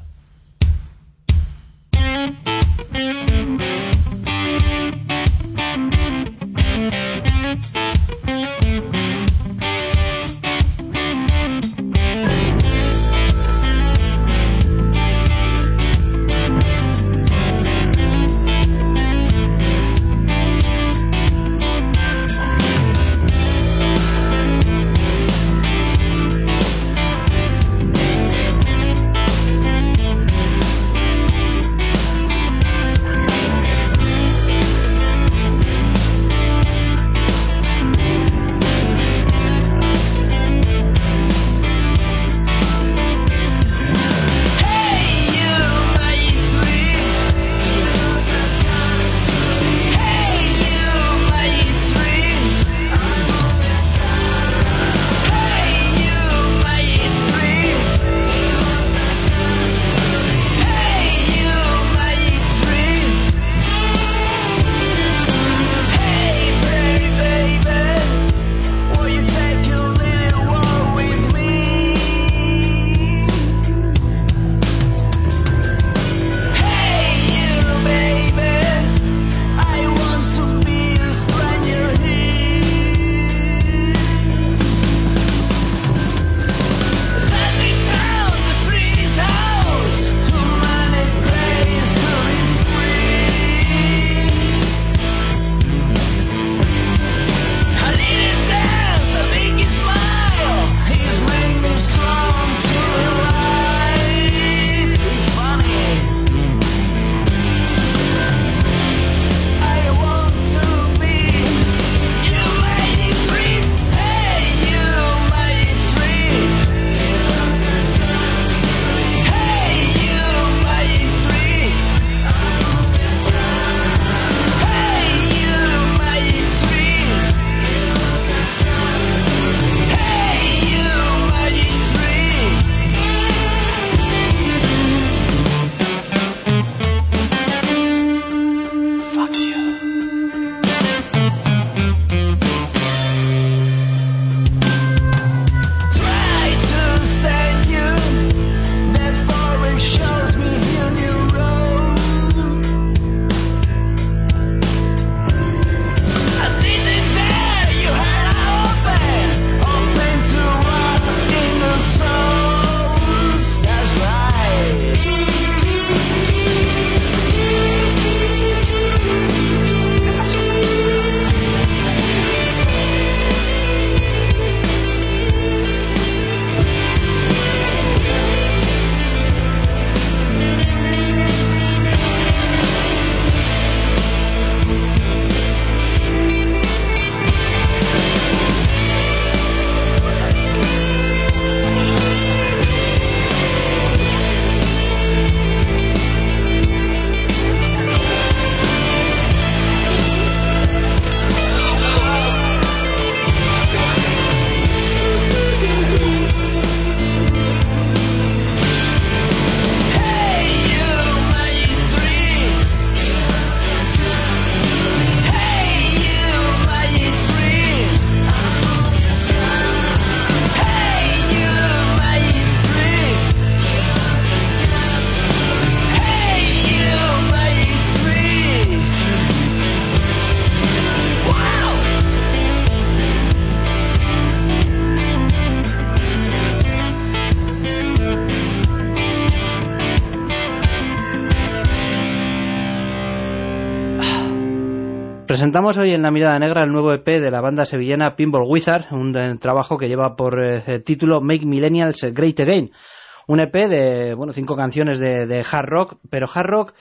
Speaker 1: Presentamos hoy en La Mirada Negra el nuevo E P de la banda sevillana Pinball Wizard, un eh, trabajo que lleva por eh, título Make Millennials Great Again. Un E P de bueno cinco canciones de, de hard rock, pero hard rock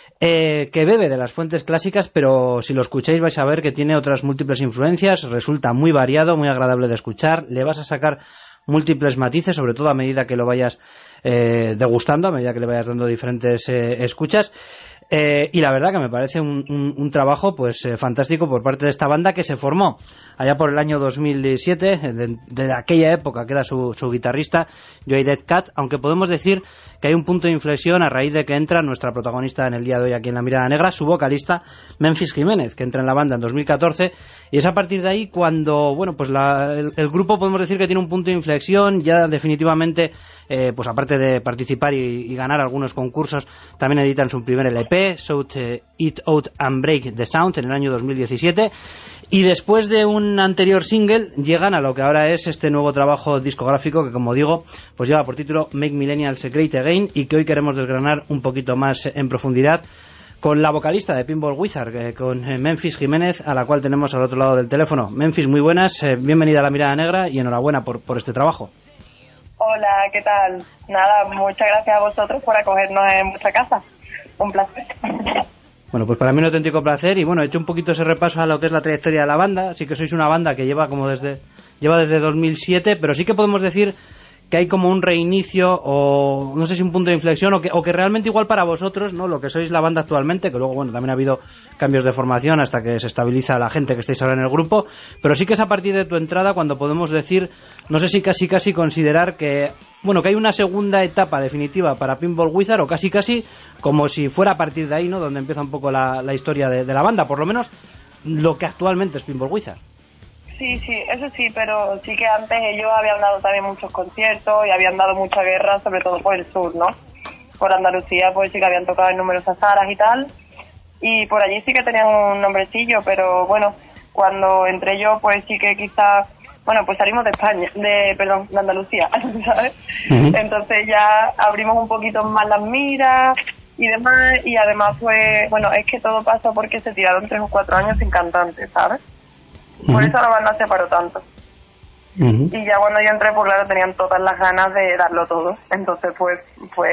Speaker 1: eh, que bebe de las fuentes clásicas, pero si lo escucháis vais a ver que tiene otras múltiples influencias, resulta muy variado, muy agradable de escuchar, le vas a sacar múltiples matices, sobre todo a medida que lo vayas eh, degustando, a medida que le vayas dando diferentes eh, escuchas.
Speaker 6: Eh, y la verdad que me parece un, un, un trabajo pues eh, fantástico por parte de esta banda que se formó allá por el año dos mil siete, de, de aquella época que era su, su guitarrista Joey Dead Cat, aunque podemos decir que hay un punto de inflexión a raíz de que entra nuestra protagonista en el día de hoy aquí en La Mirada Negra, su vocalista Memphis Jiménez, que entra en la banda en dos mil catorce, y es a partir de ahí cuando, bueno, pues la, el, el grupo podemos decir que tiene un punto de inflexión, ya definitivamente, eh, pues aparte de participar y, y ganar algunos concursos, también editan su primer L P, Shout It Out and Break the Sound, en el año dos mil diecisiete, y después de un anterior single llegan a lo que ahora es este nuevo trabajo discográfico que, como digo, pues lleva por título Make Millennials Great Again, y que hoy queremos desgranar un poquito más en profundidad con la vocalista de Pinball Wizard, eh, con Memphis Jiménez, a la cual tenemos al otro lado del teléfono. Memphis, muy buenas, eh, bienvenida a La Mirada Negra y enhorabuena por, por este trabajo.
Speaker 7: Hola, ¿qué tal? Nada, muchas gracias a vosotros por acogernos en vuestra casa. Un placer.
Speaker 6: Bueno, pues para mí un auténtico placer, y bueno, he hecho un poquito ese repaso a lo que es la trayectoria de la banda. Sí que sois una banda que lleva como desde lleva desde dos mil siete, pero sí que podemos decir que hay como un reinicio, o no sé si un punto de inflexión, o que, o que realmente igual para vosotros, ¿no?, lo que sois la banda actualmente, que luego, bueno, también ha habido cambios de formación hasta que se estabiliza la gente que estáis ahora en el grupo, pero sí que es a partir de tu entrada cuando podemos decir, no sé si casi casi considerar que, bueno, que hay una segunda etapa definitiva para Pinball Wizard, o casi casi como si fuera a partir de ahí, ¿no?, donde empieza un poco la, la historia de, de la banda, por lo menos lo que actualmente es Pinball Wizard.
Speaker 7: Sí, sí, eso sí, pero sí que antes ellos habían dado también muchos conciertos y habían dado mucha guerra, sobre todo por el sur, ¿no? Por Andalucía, pues sí que habían tocado en numerosas salas y tal, y por allí sí que tenían un nombrecillo, pero bueno, cuando entré yo, pues sí que quizás, bueno, pues salimos de España, de, perdón, de Andalucía, ¿sabes? Uh-huh. Entonces ya abrimos un poquito más las miras y demás, y además, pues, bueno, es que todo pasó porque se tiraron tres o cuatro años sin cantante, ¿sabes? Por uh-huh. eso la banda se paró tanto. Uh-huh. Y ya cuando yo entré, pues claro, tenían todas las ganas de darlo todo. Entonces, pues, pues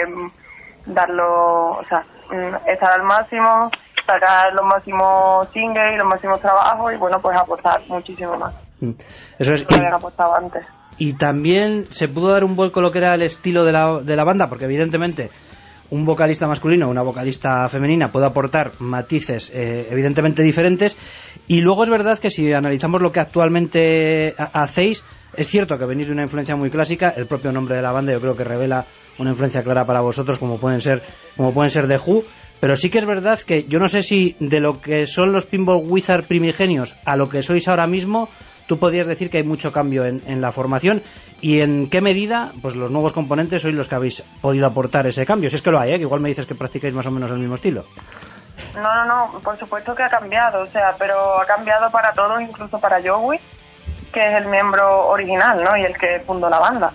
Speaker 7: darlo, o sea, estar al máximo, sacar los máximos singles y los máximos trabajos, y bueno, pues aportar muchísimo más.
Speaker 6: Eso es.
Speaker 7: Lo habían apostado antes.
Speaker 6: Y también se pudo dar un vuelco lo que era el estilo de la, de la banda, porque evidentemente un vocalista masculino o una vocalista femenina puede aportar matices eh, evidentemente diferentes, y luego es verdad que si analizamos lo que actualmente hacéis, es cierto que venís de una influencia muy clásica, el propio nombre de la banda yo creo que revela una influencia clara para vosotros, como pueden ser como pueden ser The Who, pero sí que es verdad que yo no sé si de lo que son los Pinball Wizard primigenios a lo que sois ahora mismo, tú podrías decir que hay mucho cambio en, en la formación, y en qué medida pues los nuevos componentes sois los que habéis podido aportar ese cambio, si es que lo hay, ¿eh? Que igual me dices que practicáis más o menos el mismo estilo.
Speaker 7: No, no, no, por supuesto que ha cambiado, o sea, pero ha cambiado para todos, incluso para Joey, que es el miembro original, ¿no?, y el que fundó la banda.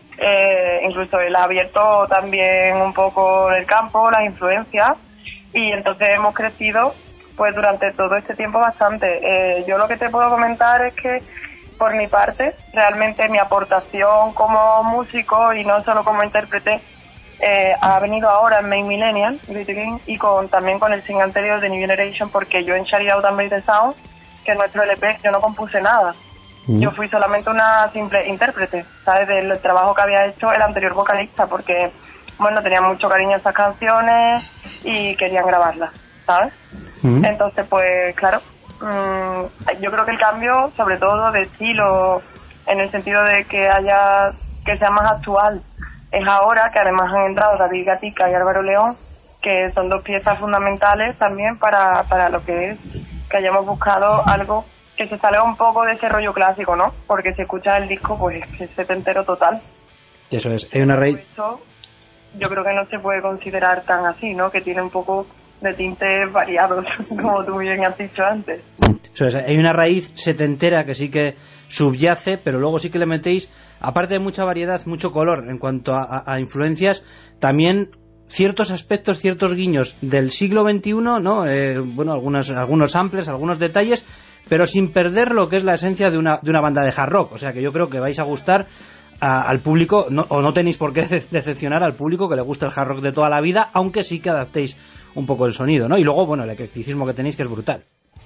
Speaker 7: Eh, incluso él ha abierto también un poco el campo, las influencias, y entonces hemos crecido pues durante todo este tiempo bastante. Eh, yo lo que te puedo comentar es que, por mi parte, realmente mi aportación como músico y no solo como intérprete eh, ha venido ahora en Make Millennial y con, también con el single anterior de New Generation, porque yo en Shout It Out and Break the Sound, que es nuestro L P, yo no compuse nada. Mm. Yo fui solamente una simple intérprete, ¿sabes?, del trabajo que había hecho el anterior vocalista, porque, bueno, tenían mucho cariño a esas canciones y querían grabarlas, ¿sabes? Mm. Entonces, pues, claro, mmm, yo creo que el cambio, sobre todo de estilo, en el sentido de que haya, que sea más actual, es ahora que además han entrado David Gatica y Álvaro León, que son dos piezas fundamentales también para, para lo que es que hayamos buscado algo que se salga un poco de ese rollo clásico, ¿no? Porque si escuchas el disco, pues es setentero total.
Speaker 6: Eso es, hay una raíz.
Speaker 7: Eso, yo creo que no se puede considerar tan así, ¿no? Que tiene un poco de tintes variados, como tú bien has dicho antes.
Speaker 6: Eso es, hay una raíz setentera que sí que subyace, pero luego sí que le metéis, aparte de mucha variedad, mucho color en cuanto a, a, a influencias, también ciertos aspectos, ciertos guiños del siglo veintiuno, ¿no? Eh, bueno, algunos, algunos samples, algunos detalles, pero sin perder lo que es la esencia de una, de una banda de hard rock. O sea que yo creo que vais a gustar a, al público, no, o no tenéis por qué decepcionar al público que le gusta el hard rock de toda la vida, aunque sí que adaptéis un poco el sonido, ¿no? Y luego, bueno, el eclecticismo que tenéis, que es brutal.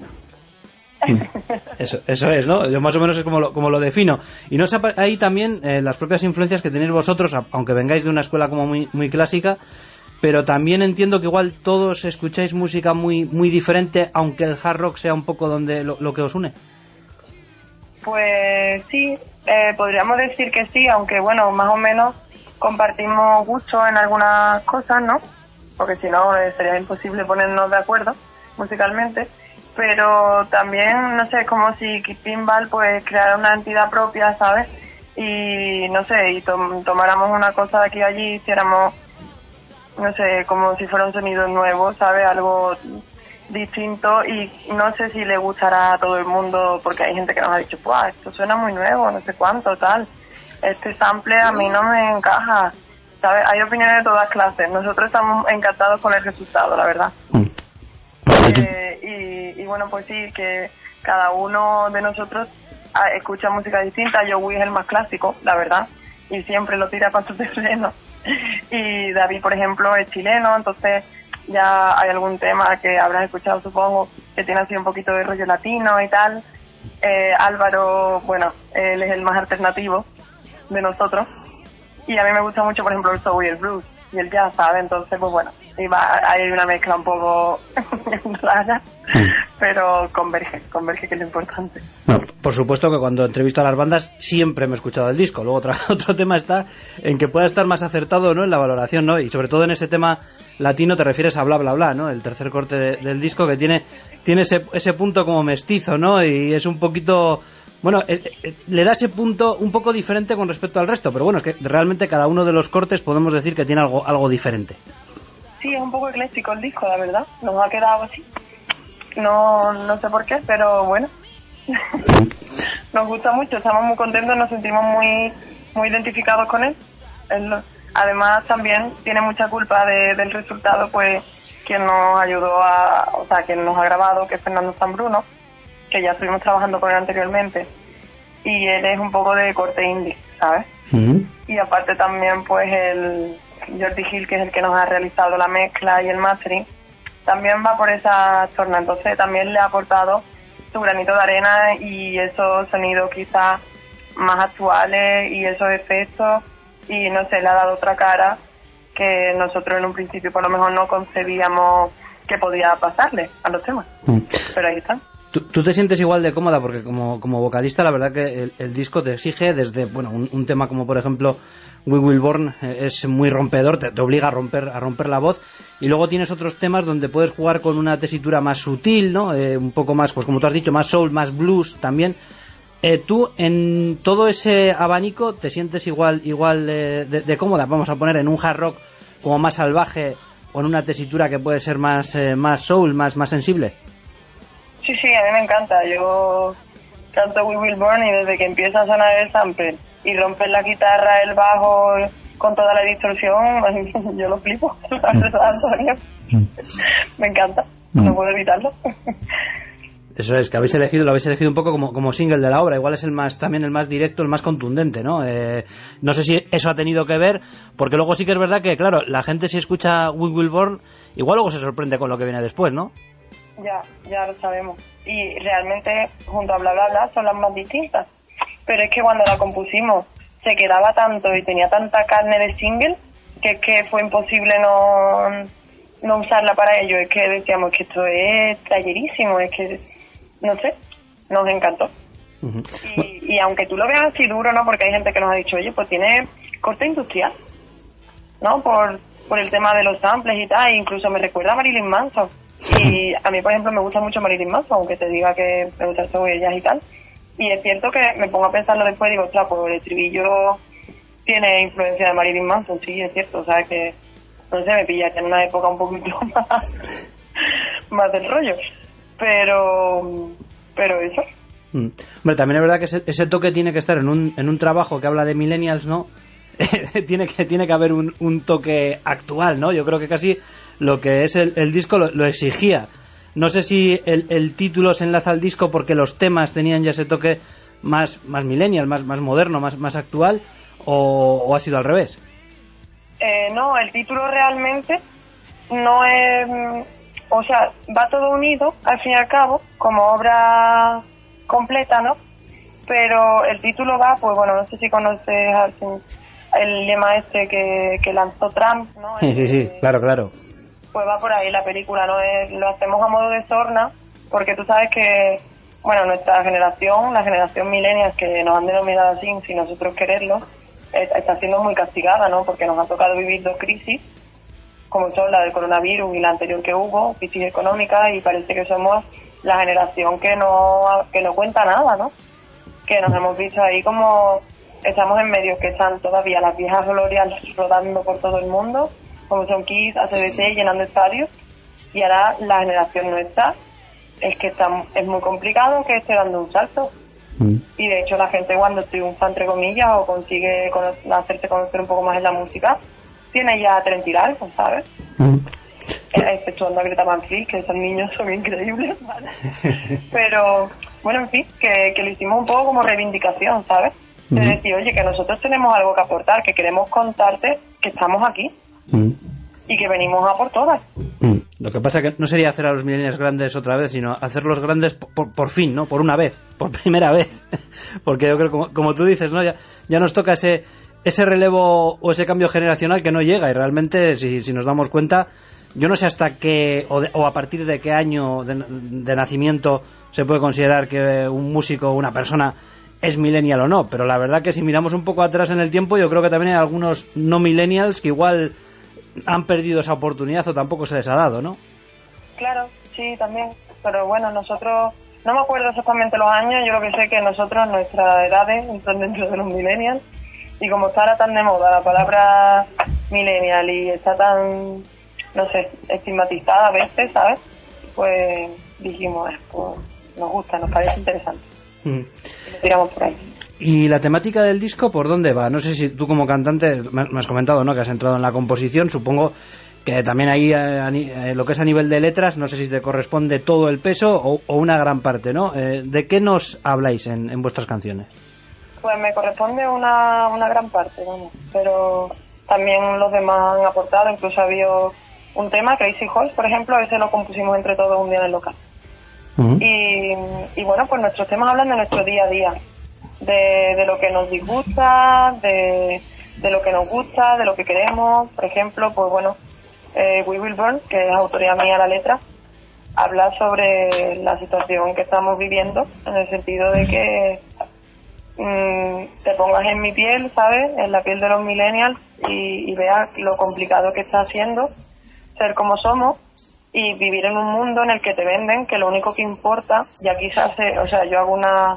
Speaker 6: Eso, eso es, ¿no? Yo más o menos es como lo, como lo defino. Y no sé, ahí también eh, las propias influencias que tenéis vosotros, aunque vengáis de una escuela como muy, muy clásica, pero también entiendo que igual todos escucháis música muy muy diferente, aunque el hard rock sea un poco donde lo, lo que os une.
Speaker 7: Pues sí, eh, podríamos decir que sí, aunque bueno, más o menos compartimos gusto en algunas cosas, ¿no? Porque si no eh, sería imposible ponernos de acuerdo musicalmente. Pero también, no sé, es como si Pinball pues creara una entidad propia, ¿sabes? Y no sé, y tom- tomáramos una cosa de aquí y allí, hiciéramos, no sé, como si fuera un sonido nuevo, ¿sabes? Algo distinto, y no sé si le gustará a todo el mundo, porque hay gente que nos ha dicho, pues esto suena muy nuevo, no sé cuánto, tal. Este sample a mí no me encaja, ¿sabes? Hay opiniones de todas clases. Nosotros estamos encantados con el resultado, la verdad.
Speaker 6: Mm.
Speaker 7: Eh, y, y bueno, pues sí, que cada uno de nosotros ah, escucha música distinta. Joey es el más clásico, la verdad, y siempre lo tira para su terreno. Y David, por ejemplo, es chileno, entonces ya hay algún tema que habrás escuchado, supongo, que tiene así un poquito de rollo latino y tal. Eh, Álvaro, bueno, él es el más alternativo de nosotros, y a mí me gusta mucho, por ejemplo, el soul y el blues y el jazz, ¿sabes? Entonces, pues bueno, y va, hay una mezcla un poco rara, pero converge, converge, que es lo importante.
Speaker 6: Bueno, por supuesto que cuando entrevisto a las bandas siempre me he escuchado el disco. Luego otro, otro tema está en que pueda estar más acertado, ¿no?, en la valoración, ¿no? Y sobre todo en ese tema latino te refieres a Bla Bla Bla, ¿no? El tercer corte de, del disco, que tiene tiene ese, ese punto como mestizo, ¿no? Y es un poquito... Bueno, eh, eh, le da ese punto un poco diferente con respecto al resto, pero bueno, es que realmente cada uno de los cortes podemos decir que tiene algo algo diferente.
Speaker 7: Sí, es un poco ecléctico el disco, la verdad. Nos ha quedado así. No, no sé por qué, pero bueno. Nos gusta mucho, estamos muy contentos, nos sentimos muy muy identificados con él. él además, también tiene mucha culpa de, del resultado, pues, quien nos ayudó a... O sea, quien nos ha grabado, que es Fernando Zambruno, que ya estuvimos trabajando con él anteriormente. Y él es un poco de corte indie, ¿sabes? Uh-huh. Y aparte también, pues, el Jordi Gil, que es el que nos ha realizado la mezcla y el mastering, también va por esa zona. Entonces también le ha aportado su granito de arena y esos sonidos quizás más actuales y esos efectos, y no sé, le ha dado otra cara que nosotros en un principio por lo mejor no concebíamos que podía pasarle a los temas. Uh-huh. Pero ahí están.
Speaker 6: ¿Tú, ¿Tú te sientes igual de cómoda? Porque como, como vocalista la verdad que el, el disco te exige desde, bueno, un, un tema como por ejemplo We Will Born eh, es muy rompedor, te, te obliga a romper a romper la voz, y luego tienes otros temas donde puedes jugar con una tesitura más sutil, ¿no? Eh, un poco más, pues como tú has dicho, más soul, más blues también. Eh, ¿Tú en todo ese abanico te sientes igual igual de, de, de cómoda? Vamos a poner en un hard rock como más salvaje, o en una tesitura que puede ser más, eh, más soul, más, más sensible.
Speaker 7: Sí, sí, a mí me encanta. Yo canto We Will Burn y desde que empieza a sonar el sample y romper la guitarra, el bajo con toda la distorsión, yo lo flipo. Me encanta, no puedo evitarlo.
Speaker 6: Eso es, que habéis elegido, lo habéis elegido un poco como, como single de la obra. Igual es el más, también el más directo, el más contundente, ¿no? Eh, no sé si eso ha tenido que ver, porque luego sí que es verdad que, claro, la gente si escucha We Will Burn, igual luego se sorprende con lo que viene después, ¿no?
Speaker 7: Ya, ya lo sabemos. Y realmente, junto a Bla Bla Bla, son las más distintas. Pero es que cuando la compusimos se quedaba tanto y tenía tanta carne de single que es que fue imposible no, no usarla para ello. Es que decíamos que esto es tallerísimo, es que, no sé, nos encantó. Uh-huh. Y, y aunque tú lo veas así duro, ¿no? Porque hay gente que nos ha dicho, oye, pues tiene corte industrial, ¿no? Por, por el tema de los samples y tal, e incluso me recuerda a Marilyn Manson. Y a mí, por ejemplo, me gusta mucho Marilyn Manson, aunque te diga que me gusta el soul y el jazz y tal. Y es cierto que me pongo a pensarlo después y digo, ostras, pues el estribillo tiene influencia de Marilyn Manson, sí, es cierto. O sea que, no sé, me pilla que en una época un poquito más, más del rollo. Pero, pero eso.
Speaker 6: Mm. Hombre, también es verdad que ese, ese toque tiene que estar en un, en un trabajo que habla de millennials, ¿no? tiene que tiene que haber un, un toque actual, ¿no? Yo creo que casi lo que es el, el disco lo, lo exigía. No sé si el, el título se enlaza al disco porque los temas tenían ya ese toque más, más millennial, más, más moderno, más, más actual, o, o ha sido al revés.
Speaker 7: Eh, no, el título realmente no es... O sea, va todo unido, al fin y al cabo, como obra completa, ¿no? Pero el título va, pues bueno, no sé si conoces a el lema este que, que lanzó Trump, ¿no?
Speaker 6: Sí, sí, sí, claro, claro.
Speaker 7: Pues va por ahí la película, ¿no? Es, lo hacemos a modo de sorna, porque tú sabes que, bueno, nuestra generación, la generación millennials que nos han denominado así, sin nosotros quererlo, está siendo muy castigada, ¿no? Porque nos ha tocado vivir dos crisis, como son la del coronavirus y la anterior que hubo, crisis económica, y parece que somos la generación que no que no cuenta nada, ¿no? Que nos hemos visto ahí como estamos en medios que están todavía las viejas glorias rodando por todo el mundo, como son Kiss, A C D C, llenando estadios, y ahora la generación nuestra es que está, es muy complicado que esté dando un salto. Mm. Y de hecho la gente cuando triunfa, entre comillas, o consigue cono- hacerse conocer un poco más en la música, tiene ya treinta y algo, ¿sabes? Mm. Exceptuando a Greta Van Fleet, que esos niños son increíbles, ¿vale? Pero, bueno, en fin, que, que lo hicimos un poco como reivindicación, ¿sabes? Mm. De decir, oye, que nosotros tenemos algo que aportar, que queremos contarte que estamos aquí. Mm. Y que venimos a por todas.
Speaker 6: Mm. Lo que pasa es que no sería hacer a los millennials grandes otra vez, sino hacerlos grandes por, por, por fin, ¿no? Por una vez, por primera vez. Porque yo creo, como, como tú dices, ¿no? Ya, ya nos toca ese ese relevo o ese cambio generacional que no llega. Y realmente, si, si nos damos cuenta, yo no sé hasta qué, o, de, o a partir de qué año de, de nacimiento se puede considerar que un músico o una persona es millennial o no. Pero la verdad que si miramos un poco atrás en el tiempo, yo creo que también hay algunos no millennials que igual han perdido esa oportunidad o tampoco se les ha dado, ¿no?
Speaker 7: Claro, sí, también. Pero bueno, nosotros, no me acuerdo exactamente los años, yo lo que sé es que nosotros, nuestras edades, están dentro de los millennials, y como está ahora tan de moda la palabra millennial y está tan, no sé, estigmatizada a veces, ¿sabes? Pues dijimos, pues nos gusta, nos parece interesante. Mm. Y lo tiramos por ahí.
Speaker 6: ¿Y la temática del disco por dónde va? No sé si tú como cantante, me has comentado, ¿no?, que has entrado en la composición, supongo que también ahí a, a, a, lo que es a nivel de letras, no sé si te corresponde todo el peso o, o una gran parte, ¿no? Eh, ¿De qué nos habláis en, en vuestras canciones?
Speaker 7: Pues me corresponde una, una gran parte, vamos, pero también los demás han aportado, incluso ha habido un tema, Crazy Horse, por ejemplo, ese lo compusimos entre todos un día en el local. Uh-huh. y, y bueno, pues nuestros temas hablan de nuestro día a día. De, de lo que nos disgusta, de, de lo que nos gusta, de lo que queremos. Por ejemplo, pues bueno, eh, We Will Burn, que es autoría mía la letra, habla sobre la situación que estamos viviendo, en el sentido de que mmm, te pongas en mi piel, ¿sabes?, en la piel de los millennials y, y veas lo complicado que está haciendo ser como somos y vivir en un mundo en el que te venden que lo único que importa, y aquí se hace, o sea, yo hago una...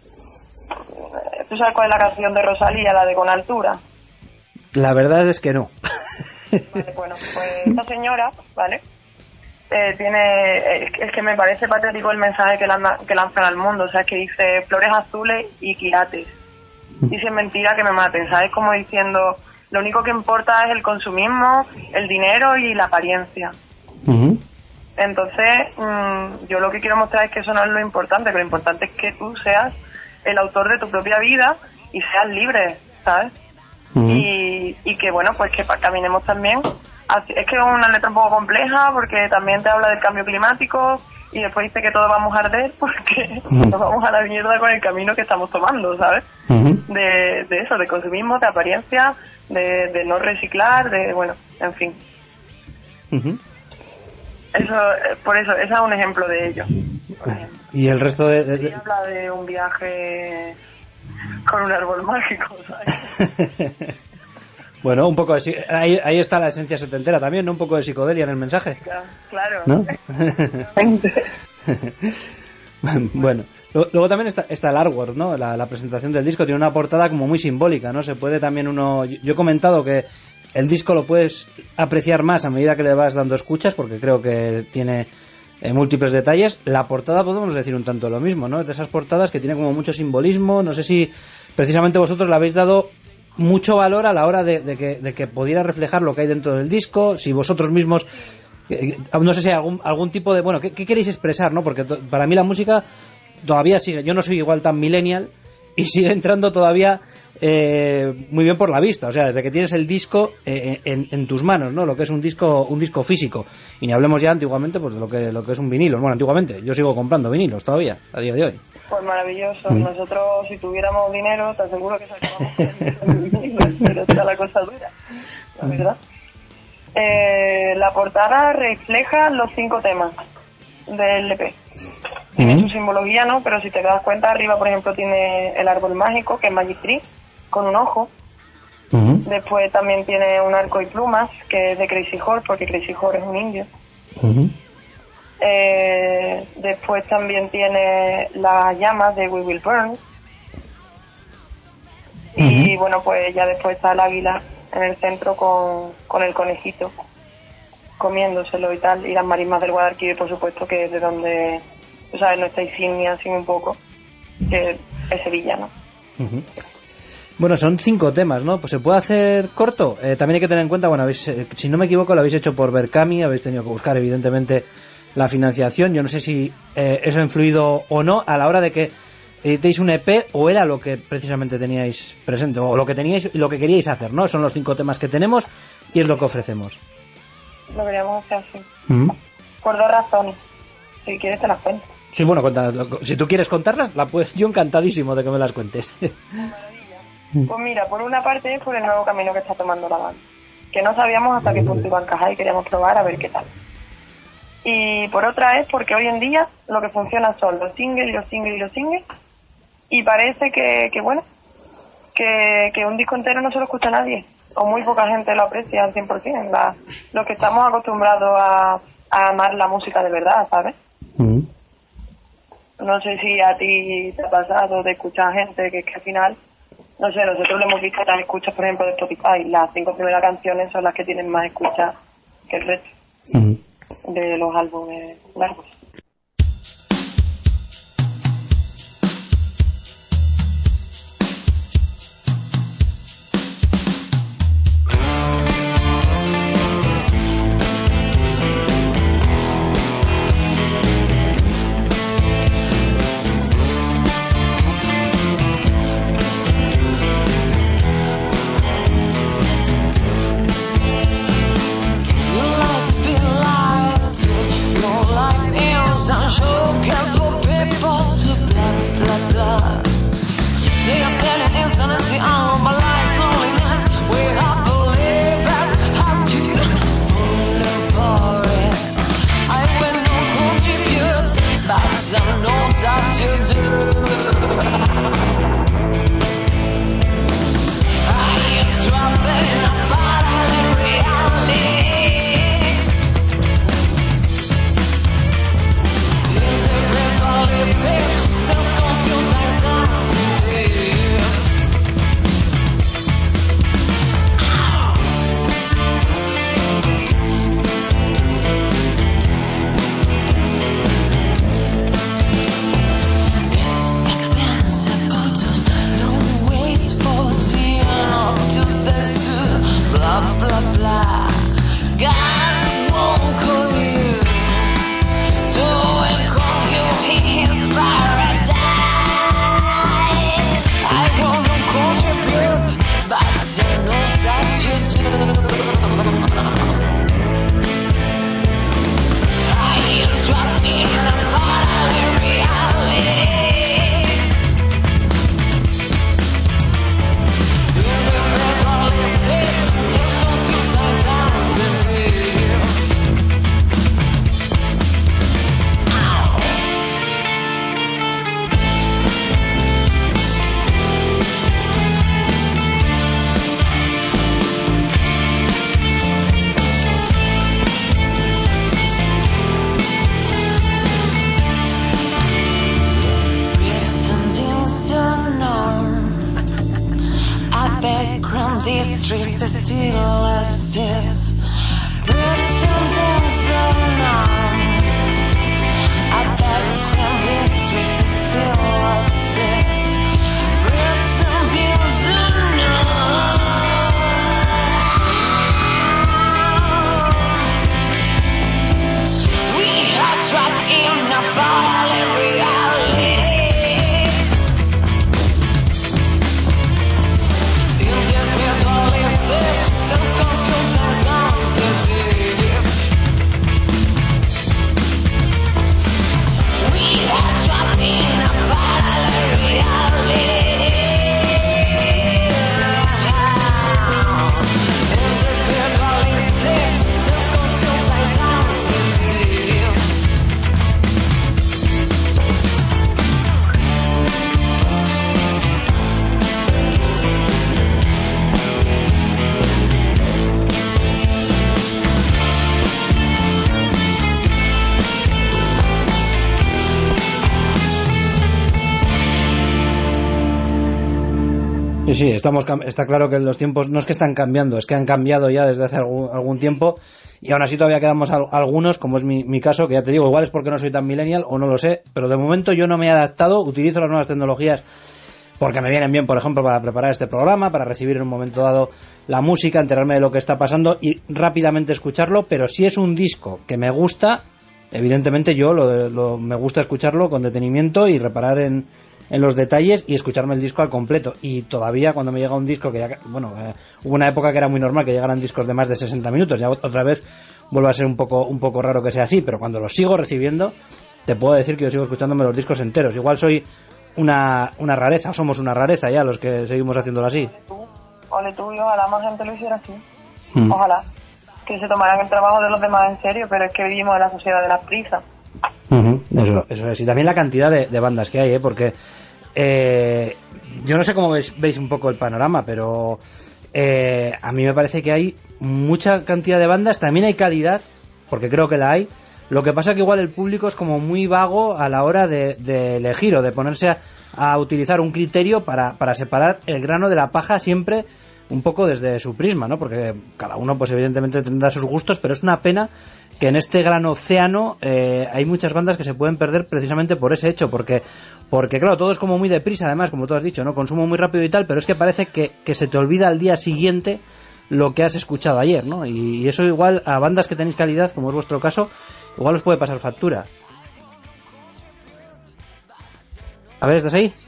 Speaker 7: ¿Tú sabes cuál es la canción de Rosalía, la de Con Altura?
Speaker 6: La verdad es que no.
Speaker 7: Vale, bueno, pues esta señora, ¿vale? Eh, tiene, es, es que me parece patético el mensaje que, lanza, que lanzan al mundo, o sea, es que dice flores azules y quilates. Dice mentira que me maten, ¿sabes? Como diciendo, lo único que importa es el consumismo, el dinero y la apariencia. Uh-huh. Entonces, mmm, yo lo que quiero mostrar es que eso no es lo importante, que lo importante es que tú seas el autor de tu propia vida y seas libre, ¿sabes? Uh-huh. Y, y que bueno, pues que caminemos también. Así, es que es una letra un poco compleja porque también te habla del cambio climático y después dice que todos vamos a arder porque uh-huh. nos vamos a la mierda con el camino que estamos tomando, ¿sabes? Uh-huh. De, de eso, de consumismo, de apariencia, de, de no reciclar, de bueno, en fin. Uh-huh. Eso, por eso, ese es un ejemplo de ello.
Speaker 6: Y el resto de... de...
Speaker 7: Sí, habla de un viaje con un árbol mágico, ¿sabes?
Speaker 6: Bueno, un poco de... Ahí, ahí está la esencia setentera también, ¿no? Un poco de psicodelia en el mensaje.
Speaker 7: Claro.
Speaker 6: ¿No? Bueno, luego también está, está el artwork, ¿no? La, la presentación del disco tiene una portada como muy simbólica, ¿no? Se puede también uno... Yo he comentado que el disco lo puedes apreciar más a medida que le vas dando escuchas, porque creo que tiene... Eh, múltiples detalles. La portada podemos decir un tanto lo mismo, ¿no? Es de esas portadas que tiene como mucho simbolismo. No sé si precisamente vosotros le habéis dado mucho valor a la hora de, de, que, de que pudiera reflejar lo que hay dentro del disco. Si vosotros mismos, eh, no sé si hay algún, algún tipo de... Bueno, ¿qué, qué queréis expresar, no? Porque to, para mí la música todavía sigue... Yo no soy igual tan millennial y sigue entrando todavía eh, muy bien por la vista, o sea, desde que tienes el disco eh, en, en tus manos, ¿no? Lo que es un disco un disco físico. Y ni hablemos ya antiguamente pues de lo que lo que es un vinilo. Bueno, antiguamente, yo sigo comprando vinilos todavía, a día de hoy.
Speaker 7: Pues maravilloso. Mm. Nosotros, si tuviéramos dinero, te aseguro que sacábamos vinilos, pero está la cosa dura, la verdad. Eh, la portada refleja los cinco temas del L P. Tiene mm. su simbología, ¿no? Pero si te das cuenta, arriba, por ejemplo, tiene el árbol mágico, que es Magic Tree, con un ojo. Uh-huh. Después también tiene un arco y plumas, que es de Crazy Horse, porque Crazy Horse es un indio. Uh-huh. Eh, después también tiene las llamas de We Will Burn. Uh-huh. Y bueno, pues ya después está el águila en el centro con, con el conejito, comiéndoselo y tal. Y las marismas del Guadalquivir, por supuesto, que es de donde, tú sabes, nuestra insignia, así un poco, que es Sevilla, ¿no?
Speaker 6: Uh-huh. Bueno, son cinco temas, ¿no? Pues se puede hacer corto. Eh, también hay que tener en cuenta, bueno, habéis, eh, si no me equivoco, lo habéis hecho por Berkami, habéis tenido que buscar, evidentemente, la financiación. Yo no sé si eh, eso ha influido o no a la hora de que editéis un E P, o era lo que precisamente teníais presente, o lo que teníais, lo que queríais hacer, ¿no? Son los cinco temas que tenemos y es lo que ofrecemos.
Speaker 7: Lo queríamos hacer así. Uh-huh. Por dos razones. Si quieres te las cuento.
Speaker 6: Sí, bueno, cuenta, si tú quieres contarlas, la pues, yo encantadísimo de que me las cuentes.
Speaker 7: Pues mira, por una parte es por el nuevo camino que está tomando la banda, que no sabíamos hasta qué punto iba a encajar y queríamos probar a ver qué tal. Y por otra es porque hoy en día lo que funciona son los singles y los singles y los singles, y parece que, que bueno, que, que un disco entero no se lo escucha nadie, o muy poca gente lo aprecia al cien por ciento, la, los que estamos acostumbrados a, a amar la música de verdad, ¿sabes? Mm. No sé si a ti te ha pasado de escuchar gente que es que al final, no sé, nosotros lo hemos visto las escuchas, por ejemplo, de Spotify. Las cinco primeras canciones son las que tienen más escuchas que el resto uh-huh. de los álbumes largos.
Speaker 6: Sí, sí, estamos, está claro que los tiempos no es que están cambiando, es que han cambiado ya desde hace algún, algún tiempo, y aún así todavía quedamos al, algunos, como es mi, mi caso, que ya te digo, igual es porque no soy tan millennial o no lo sé, pero de momento yo no me he adaptado, utilizo las nuevas tecnologías porque me vienen bien, por ejemplo, para preparar este programa, para recibir en un momento dado la música, enterarme de lo que está pasando y rápidamente escucharlo, pero si es un disco que me gusta, evidentemente yo lo, lo, me gusta escucharlo con detenimiento y reparar en, en los detalles y escucharme el disco al completo. Y todavía cuando me llega un disco que ya, bueno, eh, hubo una época que era muy normal que llegaran discos de más de sesenta minutos, ya otra vez vuelve a ser un poco un poco raro que sea así, pero cuando los sigo recibiendo te puedo decir que yo sigo escuchándome los discos enteros. Igual soy una, una rareza, o somos una rareza ya los que seguimos haciéndolo así.
Speaker 7: Ole tú, ole tú, y ojalá más gente lo hiciera así.
Speaker 6: Mm.
Speaker 7: Ojalá que se tomaran el trabajo de los demás en serio, pero es que vivimos en la sociedad de las prisas.
Speaker 6: Uh-huh. Eso, eso es. Y también la cantidad de, de bandas que hay, ¿eh? Porque eh, yo no sé cómo veis, veis un poco el panorama, pero eh, a mí me parece que hay mucha cantidad de bandas, también hay calidad, porque creo que la hay. Lo que pasa que igual el público es como muy vago a la hora de, de elegir o de ponerse a, a utilizar un criterio para, para separar el grano de la paja siempre un poco desde su prisma, ¿no? Porque cada uno pues evidentemente tendrá sus gustos, pero es una pena que en este gran océano eh, hay muchas bandas que se pueden perder precisamente por ese hecho, porque porque claro, todo es como muy deprisa, además, como tú has dicho, ¿no? Consumo muy rápido y tal, pero es que parece que, que se te olvida al día siguiente lo que has escuchado ayer, ¿no? Y, y eso igual a bandas que tenéis calidad, como es vuestro caso, igual os puede pasar factura. A ver, ¿estás ahí?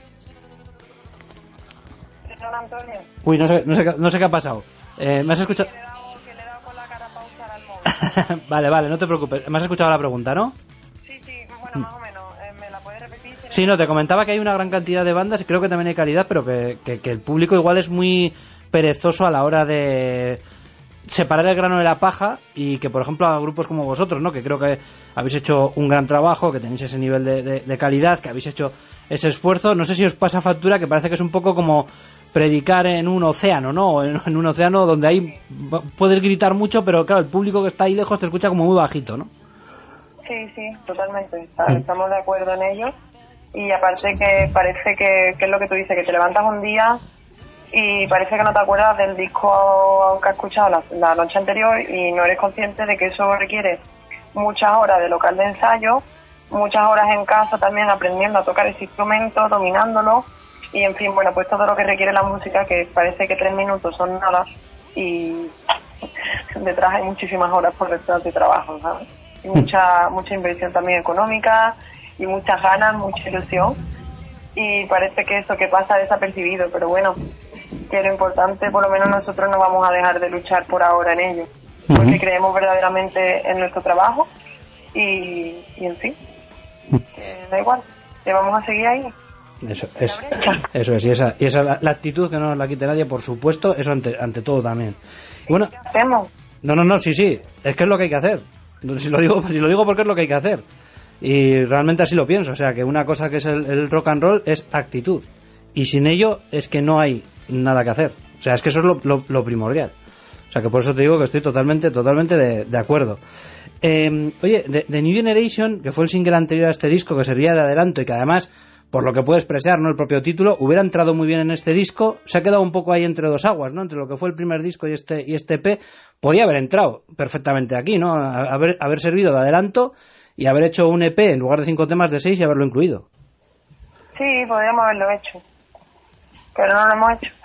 Speaker 7: Don Antonio,
Speaker 6: Uy, no sé, no sé, no sé qué ha pasado. Eh, ¿Me has escuchado?
Speaker 7: que le he dado, que le he dado con la cara para usar al móvil.
Speaker 6: Vale, vale, no te preocupes. ¿Me has escuchado la pregunta, no?
Speaker 7: Sí, sí, bueno, más o menos. Eh, ¿Me la puedes repetir?
Speaker 6: Sí, no, te comentaba que hay una gran cantidad de bandas y creo que también hay calidad, pero que, que, que el público igual es muy perezoso a la hora de separar el grano de la paja, y que, por ejemplo, a grupos como vosotros, ¿no? Que creo que habéis hecho un gran trabajo, que tenéis ese nivel de, de, de calidad, que habéis hecho ese esfuerzo. No sé si os pasa factura, que parece que es un poco como predicar en un océano, ¿no? En, en un océano donde ahí puedes gritar mucho, pero claro, el público que está ahí lejos te escucha como muy bajito, ¿no?
Speaker 7: Sí, sí, totalmente. Estamos de acuerdo en ello. Y aparte que parece que, que es lo que tú dices, que te levantas un día y parece que no te acuerdas del disco que has escuchado la, la noche anterior y no eres consciente de que eso requiere muchas horas de local de ensayo, muchas horas en casa también aprendiendo a tocar ese instrumento, dominándolo, y en fin, bueno, pues todo lo que requiere la música, que parece que tres minutos son nada y detrás hay muchísimas horas por detrás de trabajo, ¿sabes? Y mucha, mucha inversión también económica y muchas ganas, mucha ilusión, y parece que eso que pasa desapercibido, pero bueno, que lo importante, por lo menos nosotros no vamos a dejar de luchar por ahora en ello, porque creemos verdaderamente en nuestro trabajo y, y en fin, que da igual, que vamos a seguir ahí.
Speaker 6: Eso es, eso es, y esa, y esa la, la actitud que no nos la quite nadie, por supuesto, eso ante, ante todo también. Y bueno,
Speaker 7: ¿qué hacemos?
Speaker 6: No, no, no, sí, sí, es que es lo que hay que hacer. Si lo digo, si lo digo porque es lo que hay que hacer. Y realmente así lo pienso, o sea, que una cosa que es el, el rock and roll es actitud. Y sin ello es que no hay nada que hacer. O sea, es que eso es lo, lo, lo primordial. O sea, que por eso te digo que estoy totalmente, totalmente de, de acuerdo. Eh, oye, The, The New Generation, que fue el single anterior a este disco, que servía de adelanto y que además, por lo que puede expresar, ¿no?, el propio título, hubiera entrado muy bien en este disco, se ha quedado un poco ahí entre dos aguas, ¿no?, entre lo que fue el primer disco y este y este E P, podía haber entrado perfectamente aquí, ¿no?, haber, haber servido de adelanto y haber hecho un E P en lugar de cinco temas de seis y haberlo incluido.
Speaker 7: Sí, podríamos haberlo hecho, pero no lo hemos hecho.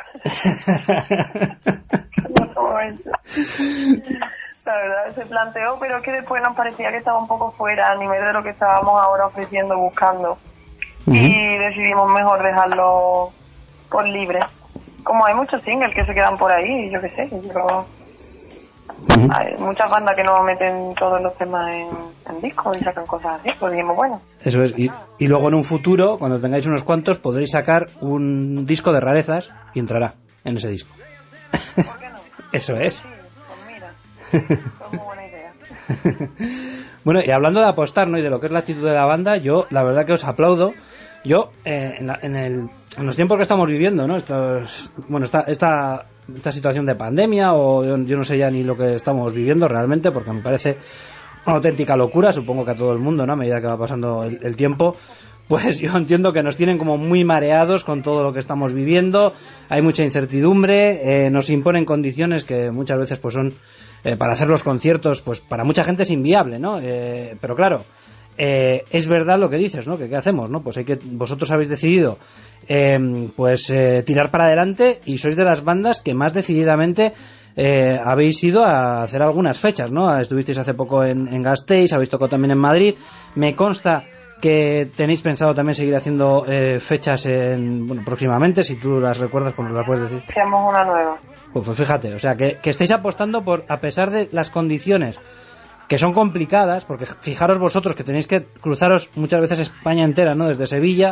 Speaker 7: No lo hemos hecho. La verdad, se planteó, pero que después nos parecía que estaba un poco fuera a nivel de lo que estábamos ahora ofreciendo, buscando. Uh-huh. Y decidimos mejor dejarlo por libre. Como hay muchos singles que se quedan por ahí, yo qué sé, pero uh-huh. Hay muchas bandas que no meten todos los temas en, en discos y sacan cosas así, pues dijimos, bueno.
Speaker 6: Eso es, y, y luego en un futuro, cuando tengáis unos cuantos, podréis sacar un disco de rarezas y entrará en ese disco.
Speaker 7: ¿Por qué no?
Speaker 6: Eso es.
Speaker 7: Sí, pues mira, es muy buena idea.
Speaker 6: Bueno, y hablando de apostar, ¿no?, y de lo que es la actitud de la banda, yo la verdad que os aplaudo. Yo, eh, en, la, en, el, en los tiempos que estamos viviendo, ¿no?, Estos, bueno, esta, esta, esta situación de pandemia, o yo, yo no sé ya ni lo que estamos viviendo realmente, porque me parece una auténtica locura, supongo que a todo el mundo, ¿no?, a medida que va pasando el, el tiempo, pues yo entiendo que nos tienen como muy mareados con todo lo que estamos viviendo, hay mucha incertidumbre, eh, nos imponen condiciones que muchas veces pues son, eh, para hacer los conciertos, pues para mucha gente es inviable, ¿no? Eh, pero claro, eh, es verdad lo que dices, ¿no? Que qué hacemos, ¿no? Pues hay que, vosotros habéis decidido eh, pues eh, tirar para adelante y sois de las bandas que más decididamente eh, habéis ido a hacer algunas fechas, ¿no? Estuvisteis hace poco en, en Gasteiz, habéis tocado también en Madrid, me consta que tenéis pensado también seguir haciendo eh, fechas en, bueno, próximamente, si tú las recuerdas, pues las puedes decir.
Speaker 7: Hacemos una nueva.
Speaker 6: Pues, pues fíjate, o sea, que, que estáis apostando por, a pesar de las condiciones que son complicadas, porque fijaros vosotros que tenéis que cruzaros muchas veces España entera, ¿no? Desde Sevilla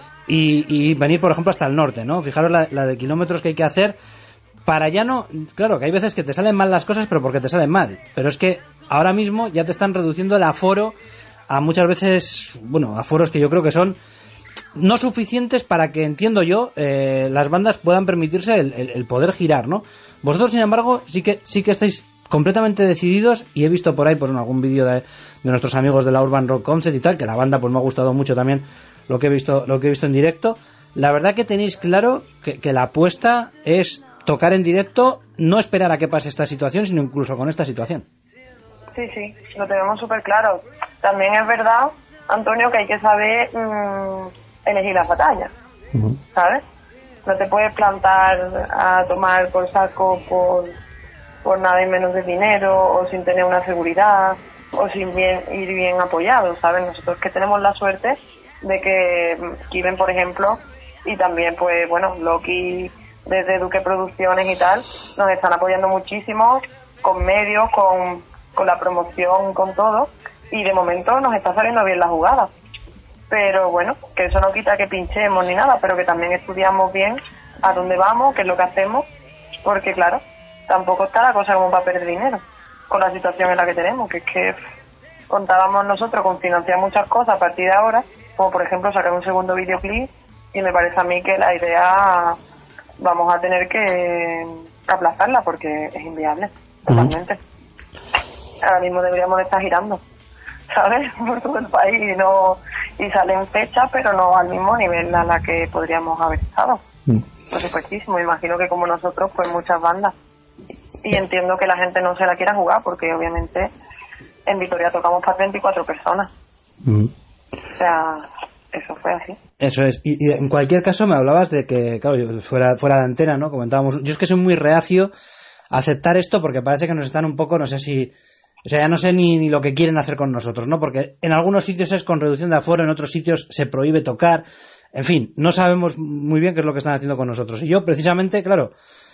Speaker 6: y, y venir, por ejemplo, hasta el norte, ¿no? Fijaros la, la de kilómetros que hay que hacer para ya no... Claro, que hay veces que te salen mal las cosas, pero porque te salen mal. Pero es que ahora mismo ya te están reduciendo el aforo a muchas veces, bueno, aforos que yo creo que son no suficientes para que, entiendo yo, eh, las bandas puedan permitirse el, el, el poder girar, ¿no? Vosotros, sin embargo, sí que sí que estáis completamente decididos, y he visto por ahí pues en algún vídeo de, de nuestros amigos de la Urban Rock Concert y tal, que la banda pues me ha gustado mucho también lo que he visto lo que he visto en directo. La verdad que tenéis claro que, que la apuesta es tocar en directo, no esperar a que pase esta situación, sino incluso con esta situación.
Speaker 7: Sí, sí, lo tenemos súper claro. También es verdad, Antonio, que hay que saber mmm, elegir las batallas, uh-huh. ¿sabes? No te puedes plantar a tomar por saco por, por nada y menos de dinero, o sin tener una seguridad, o sin bien, ir bien apoyado, ¿sabes? Nosotros que tenemos la suerte de que Kiven, por ejemplo, y también, pues, bueno, Loki desde Duque Producciones y tal, nos están apoyando muchísimo con medios, con... con la promoción, con todo, y de momento nos está saliendo bien la jugada. Pero bueno, que eso no quita que pinchemos ni nada, pero que también estudiamos bien a dónde vamos, qué es lo que hacemos, porque claro, tampoco está la cosa como para perder dinero con la situación en la que tenemos, que es que contábamos nosotros con financiar muchas cosas a partir de ahora, como por ejemplo sacar un segundo videoclip, y me parece a mí que la idea vamos a tener que aplazarla porque es inviable, totalmente. Uh-huh. Ahora mismo deberíamos de estar girando, ¿sabes? Por todo el país y no y salen fechas, pero no al mismo nivel a la que podríamos haber estado. Mm. Por supuestísimo, imagino que como nosotros, pues muchas bandas. Y entiendo que la gente no se la quiera jugar, porque obviamente en Vitoria tocamos para treinta y cuatro personas. Mm. O sea, eso fue así.
Speaker 6: Eso es. Y, y en cualquier caso me hablabas de que, claro, yo fuera, fuera de antena, ¿no? Comentábamos. Yo es que soy muy reacio a aceptar esto porque parece que nos están un poco, no sé si... O sea, ya no sé ni, ni lo que quieren hacer con nosotros, ¿no? Porque en algunos sitios es con reducción de aforo, en otros sitios se prohíbe tocar. En fin, no sabemos muy bien qué es lo que están haciendo con nosotros. Y yo, precisamente, claro,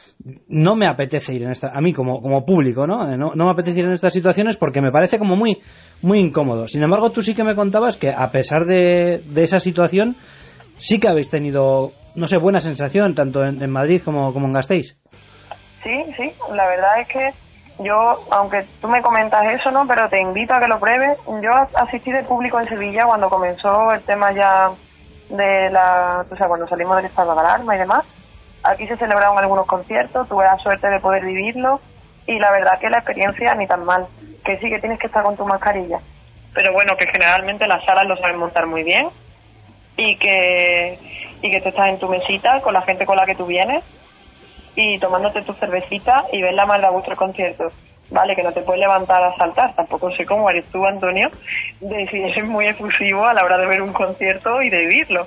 Speaker 6: no me apetece ir en esta... A mí, como, como público, ¿no? ¿no? No me apetece ir en estas situaciones porque me parece como muy, muy incómodo. Sin embargo, tú sí que me contabas que, a pesar de, de esa situación, sí que habéis tenido, no sé, buena sensación, tanto en, en Madrid como, como en Gasteiz.
Speaker 7: Sí, sí. La verdad es que yo, aunque tú me comentas eso, ¿no? Pero te invito a que lo pruebes. Yo asistí de público en Sevilla cuando comenzó el tema ya de la... O sea, cuando salimos del estado de alarma y demás. Aquí se celebraron algunos conciertos, tuve la suerte de poder vivirlo y la verdad que la experiencia ni tan mal. Que sí que tienes que estar con tu mascarilla. Pero bueno, que generalmente las salas lo saben montar muy bien y que, y que tú estás en tu mesita con la gente con la que tú vienes y tomándote tu cervecita y ves la más de gusto el concierto. Vale, que no te puedes levantar a saltar, tampoco sé cómo eres tú, Antonio, de si eres muy efusivo a la hora de ver un concierto y de vivirlo.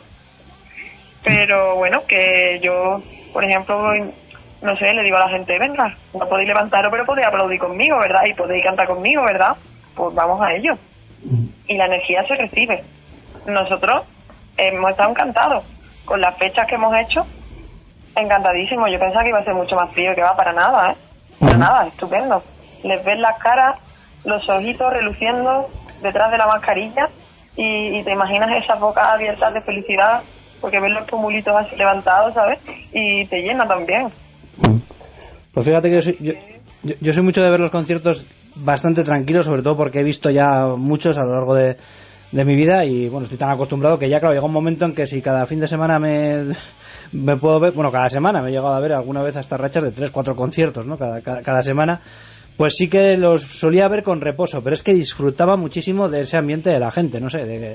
Speaker 7: Pero bueno, que yo, por ejemplo, no sé, le digo a la gente, venga, no podéis levantaros, pero podéis aplaudir conmigo, ¿verdad? Y podéis cantar conmigo, ¿verdad? Pues vamos a ello. Y la energía se recibe. Nosotros hemos estado encantados con las fechas que hemos hecho. Encantadísimo, yo pensaba que iba a ser mucho más frío, que va para nada, ¿eh? Para nada, estupendo. Les ves las caras, los ojitos reluciendo detrás de la mascarilla y, y te imaginas esas bocas abiertas de felicidad porque ves los pumulitos así levantados, ¿sabes? Y te llena también.
Speaker 6: Pues fíjate que yo soy, yo, yo, yo soy mucho de ver los conciertos bastante tranquilo, sobre todo porque he visto ya muchos a lo largo de, de mi vida y bueno, estoy tan acostumbrado que ya, claro, llega un momento en que si cada fin de semana me, me puedo ver, bueno, cada semana me he llegado a ver alguna vez hasta rachas de tres, cuatro conciertos, ¿no? Cada, cada, cada semana, pues sí que los solía ver con reposo, pero es que disfrutaba muchísimo de ese ambiente de la gente, no sé, de,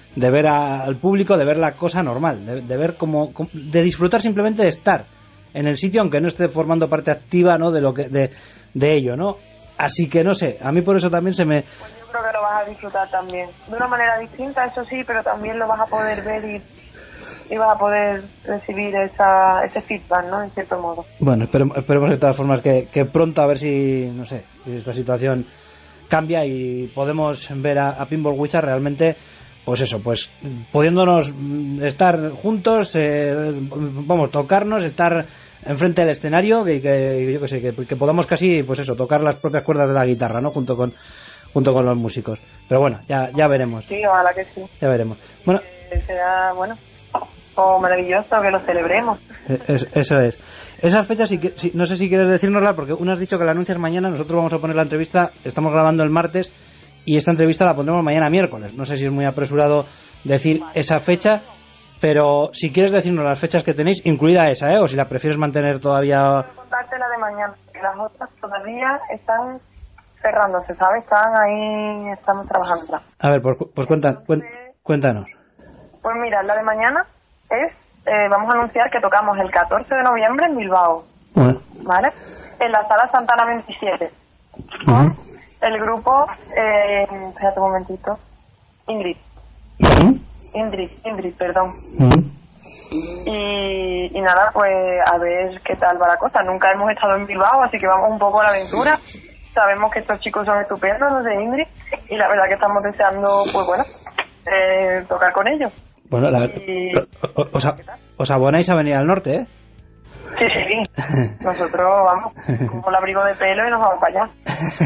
Speaker 6: de ver a, al público, de ver la cosa normal, de, de ver como, de disfrutar simplemente de estar en el sitio, aunque no esté formando parte activa, ¿no?, de lo que de, de ello, ¿no? Así que no sé, a mí por eso también se me...
Speaker 7: Pues yo creo que lo vas a disfrutar también, de una manera distinta, eso sí, pero también lo vas a poder ver y, y vas a poder recibir esa, ese feedback, ¿no?, en cierto modo.
Speaker 6: Bueno, esperemos, esperemos de todas formas que, que pronto a ver si, no sé, si esta situación cambia y podemos ver a, a Pinball Wizard realmente, pues eso, pues pudiéndonos estar juntos, eh, vamos, tocarnos, estar enfrente del escenario, que, que yo que sé, que, que podamos casi, pues eso, tocar las propias cuerdas de la guitarra, ¿no?, junto con junto con los músicos. Pero bueno, ya ya veremos.
Speaker 7: Sí, ojalá que sí.
Speaker 6: Ya veremos. Bueno,
Speaker 7: eh, será, bueno, oh, maravilloso que lo celebremos.
Speaker 6: Es, eso es. Esas fechas, si, si, no sé si quieres decírnosla, porque una has dicho que la anuncias mañana, nosotros vamos a poner la entrevista, estamos grabando el martes, y esta entrevista la pondremos mañana miércoles. No sé si es muy apresurado decir esa fecha, pero si quieres decirnos las fechas que tenéis, incluida esa, ¿eh? O si la prefieres mantener todavía...
Speaker 7: Voy a contarte la de mañana, que las otras todavía están cerrándose, ¿sabes? Están ahí, estamos trabajando.
Speaker 6: A ver, pues, pues cuenta, cuéntanos.
Speaker 7: Pues mira, la de mañana es, eh, vamos a anunciar que tocamos el catorce de noviembre en Bilbao,
Speaker 6: bueno.
Speaker 7: ¿vale? En la sala Santana veintisiete.
Speaker 6: Uh-huh.
Speaker 7: El grupo, eh, espérate un momentito, Ingrid.
Speaker 6: Uh-huh.
Speaker 7: Ingrid, Ingrid, perdón.
Speaker 6: Uh-huh.
Speaker 7: Y, y nada, pues a ver qué tal va la cosa. Nunca hemos estado en Bilbao, así que vamos un poco a la aventura. Sabemos que estos chicos son estupendos, los de Ingrid, y la verdad que estamos deseando, pues bueno, eh, tocar con ellos.
Speaker 6: Bueno, la verdad,
Speaker 7: y...
Speaker 6: os, os abonáis a venir al norte, ¿eh?
Speaker 7: Sí, sí, nosotros vamos con el abrigo de pelo y nos vamos para allá.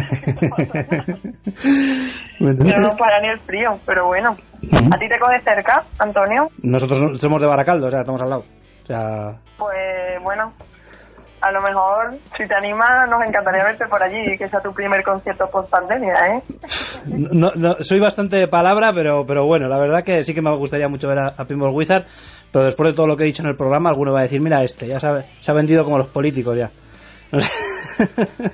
Speaker 7: No nos para ni el frío, pero bueno. ¿A ti te coge cerca, Antonio?
Speaker 6: Nosotros somos de Baracaldo, o sea, estamos al lado. O sea...
Speaker 7: Pues bueno, a lo mejor, si te animas, nos encantaría verte por allí, que sea tu primer concierto post pandemia, ¿eh?
Speaker 6: No, no, soy bastante de palabra, pero pero bueno, la verdad que sí que me gustaría mucho ver a, a Pinball Wizard, pero después de todo lo que he dicho en el programa, alguno va a decir, mira este, ya sabe, se ha vendido como los políticos ya. No sé.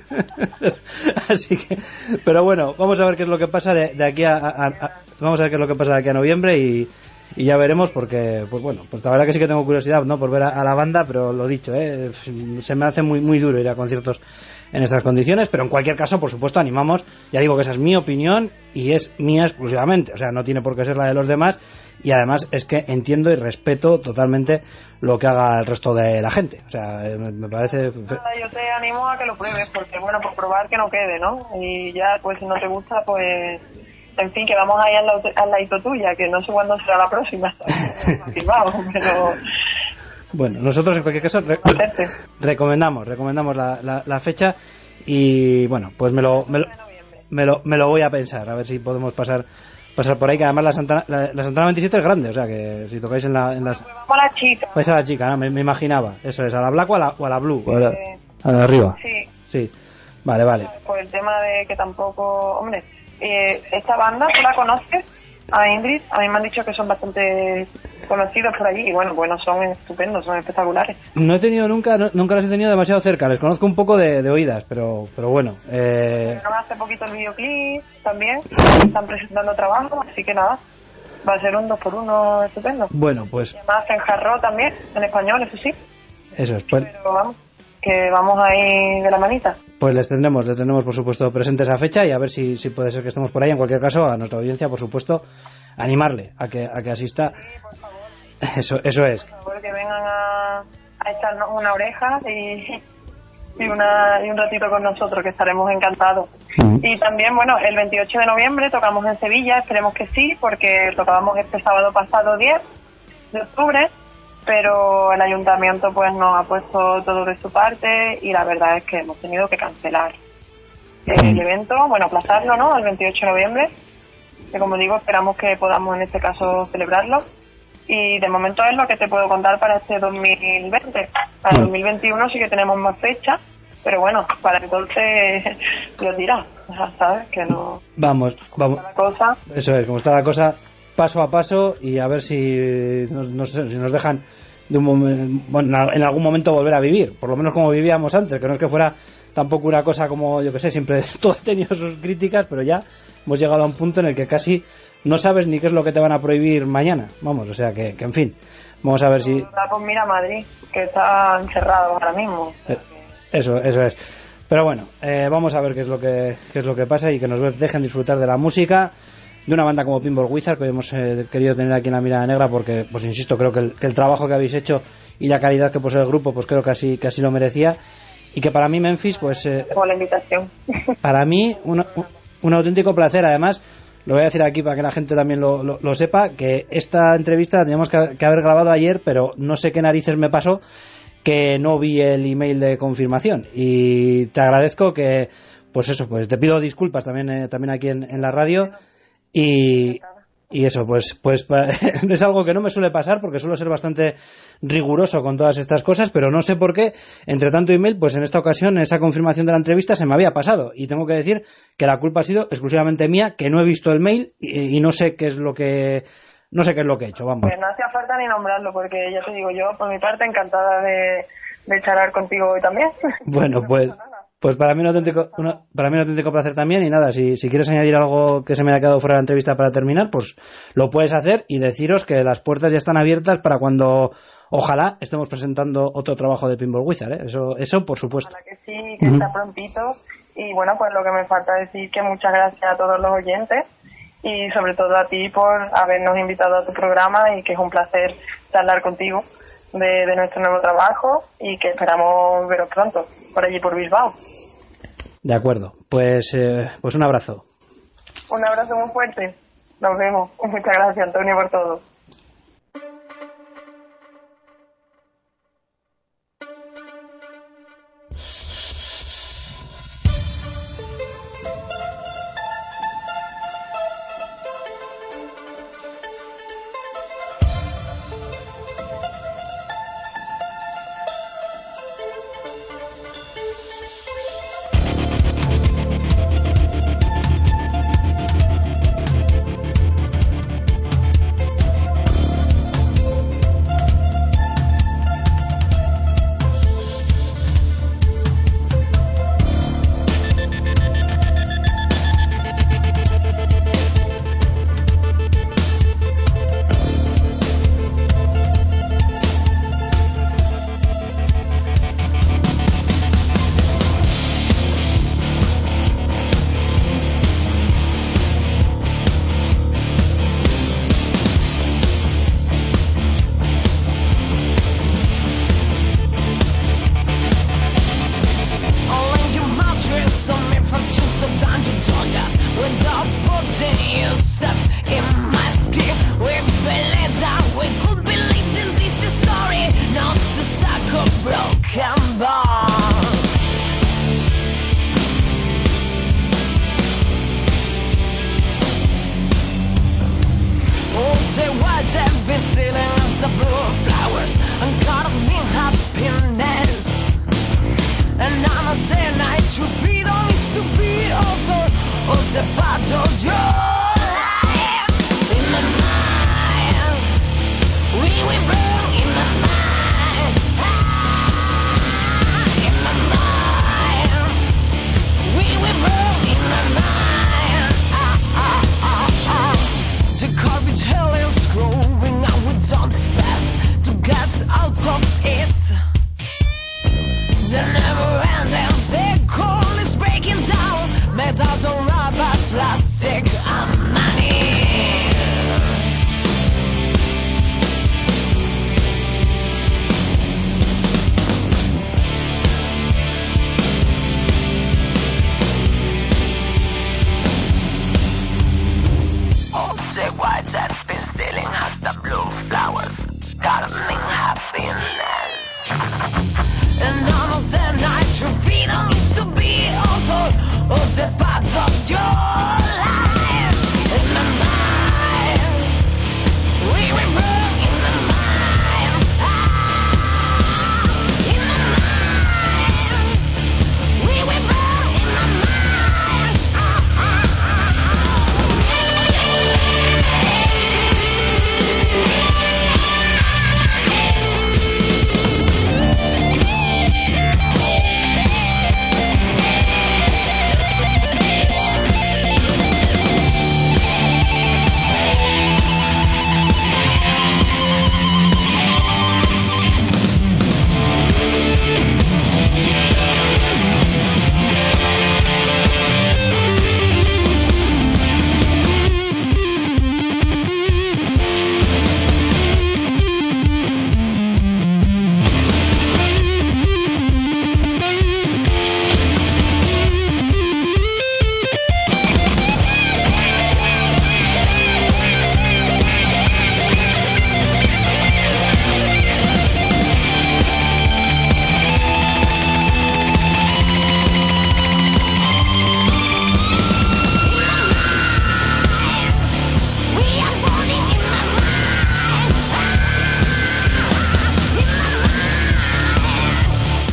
Speaker 6: Así que, pero bueno, vamos a ver qué es lo que pasa de, de aquí a, a, a, vamos a ver qué es lo que pasa de aquí a noviembre y y ya veremos, porque pues bueno, pues la verdad que sí que tengo curiosidad, ¿no?, por ver a, a la banda, pero lo dicho, ¿eh? Se me hace muy muy duro ir a conciertos en estas condiciones, pero en cualquier caso, por supuesto, animamos, ya digo que esa es mi opinión y es mía exclusivamente, o sea, no tiene por qué ser la de los demás, y además es que entiendo y respeto totalmente lo que haga el resto de la gente, o sea, me parece...
Speaker 7: Yo te animo a que lo pruebes, porque bueno, por probar que no quede, ¿no? Y ya, pues si no te gusta, pues... En fin, que vamos ahí al, la, al ladito tuya, que no sé cuándo será la próxima. Vamos, pero...
Speaker 6: Bueno, nosotros en cualquier caso re recomendamos recomendamos la, la, la fecha y bueno, pues me lo me lo, me lo me lo voy a pensar, a ver si podemos pasar pasar por ahí, que además la Santana, la, la Santana veintisiete es grande, o sea que si tocáis en la en las...
Speaker 7: Vamos a la chica.
Speaker 6: Pues a la chica, ¿no? me, me imaginaba, eso es, a la Black o a la, o a la Blue, o a, la, a la de arriba.
Speaker 7: Sí.
Speaker 6: Sí, vale, vale.
Speaker 7: Por el tema de que tampoco, hombre... Eh, esta banda, ¿tú la conoces? A Ingrid, a mí me han dicho que son bastante conocidos por allí y bueno, bueno, son estupendos, son espectaculares.
Speaker 6: No he tenido nunca, no, nunca los he tenido demasiado cerca, les conozco un poco de, de oídas, pero pero bueno. Eh...
Speaker 7: Pero hace poquito el videoclip también, están presentando trabajo, así que nada, va a ser un dos por uno estupendo.
Speaker 6: Bueno, pues...
Speaker 7: Y además en jarro también, en español, eso sí.
Speaker 6: Eso es, pues...
Speaker 7: Pero vamos, que vamos ahí de la manita.
Speaker 6: Pues les tendremos, les tendremos por supuesto presente esa fecha y a ver si, si puede ser que estemos por ahí. En cualquier caso, a nuestra audiencia, por supuesto, animarle a que a que asista.
Speaker 7: Sí, por favor.
Speaker 6: Eso, eso es.
Speaker 7: Por favor, que vengan a, a echarnos una oreja y, y, una, y un ratito con nosotros, que estaremos encantados. Mm. Y también, bueno, el veintiocho de noviembre tocamos en Sevilla, esperemos que sí, porque tocábamos este sábado pasado diez de octubre. Pero el ayuntamiento pues nos ha puesto todo de su parte y la verdad es que hemos tenido que cancelar el evento, bueno, aplazarlo, ¿no?, al veintiocho de noviembre, que como digo, esperamos que podamos en este caso celebrarlo y de momento es lo que te puedo contar para este dos mil veinte. Para el dos mil veintiuno sí que tenemos más fecha, pero bueno, para entonces Dios dirá, ¿sabes? Que no...
Speaker 6: Vamos, vamos.
Speaker 7: La cosa.
Speaker 6: Eso es, como está la cosa, paso a paso y a ver si nos, no sé, si nos dejan de un momento, bueno, en algún momento volver a vivir, por lo menos como vivíamos antes, que no es que fuera tampoco una cosa como, yo que sé, siempre todo ha tenido sus críticas, pero ya hemos llegado a un punto en el que casi no sabes ni qué es lo que te van a prohibir mañana. Vamos, o sea que, que en fin, vamos a ver si...
Speaker 7: Pues mira Madrid, que está encerrado ahora mismo.
Speaker 6: Eh, Eso, eso es. Pero bueno, eh, vamos a ver qué es lo que qué es lo que pasa y que nos dejen disfrutar de la música de una banda como Pinball Wizard, que hemos eh, querido tener aquí en La Mirada Negra porque, pues insisto, creo que el, que el trabajo que habéis hecho y la calidad que posee el grupo, pues creo que así, que así lo merecía. Y que para mí Memphis, pues... Eh,
Speaker 7: por la invitación.
Speaker 6: Para mí, un, un, un auténtico placer. Además, lo voy a decir aquí para que la gente también lo, lo, lo sepa, que esta entrevista la teníamos que, que haber grabado ayer, pero no sé qué narices me pasó, que no vi el email de confirmación. Y te agradezco que, pues eso, pues te pido disculpas también, eh, también aquí en, en la radio. Y... Y eso, pues pues es algo que no me suele pasar porque suelo ser bastante riguroso con todas estas cosas, pero no sé por qué, entre tanto email, pues en esta ocasión esa confirmación de la entrevista se me había pasado. Y tengo que decir que la culpa ha sido exclusivamente mía, que no he visto el mail y, y no sé qué es lo que no sé qué es lo que he hecho, vamos.
Speaker 7: Pues no hacía falta ni nombrarlo porque ya te digo yo, por mi parte, encantada de, de charlar contigo hoy también.
Speaker 6: Bueno, pues... Pues para mí un auténtico, una, para mí un auténtico placer también. Y nada, si, si quieres añadir algo que se me haya quedado fuera de la entrevista para terminar, pues lo puedes hacer y deciros que las puertas ya están abiertas para cuando, ojalá, estemos presentando otro trabajo de Pinball Wizard, ¿eh? Eso, eso por supuesto.
Speaker 7: Ojalá que sí, que está prontito. Y bueno, pues lo que me falta decir que muchas gracias a todos los oyentes y sobre todo a ti por habernos invitado a tu programa y que es un placer charlar contigo de, de nuestro nuevo trabajo y que esperamos veros pronto por allí por Bilbao.
Speaker 6: De acuerdo, pues eh, pues un abrazo.
Speaker 7: Un abrazo muy fuerte. Nos vemos. Muchas gracias, Antonio, por todo.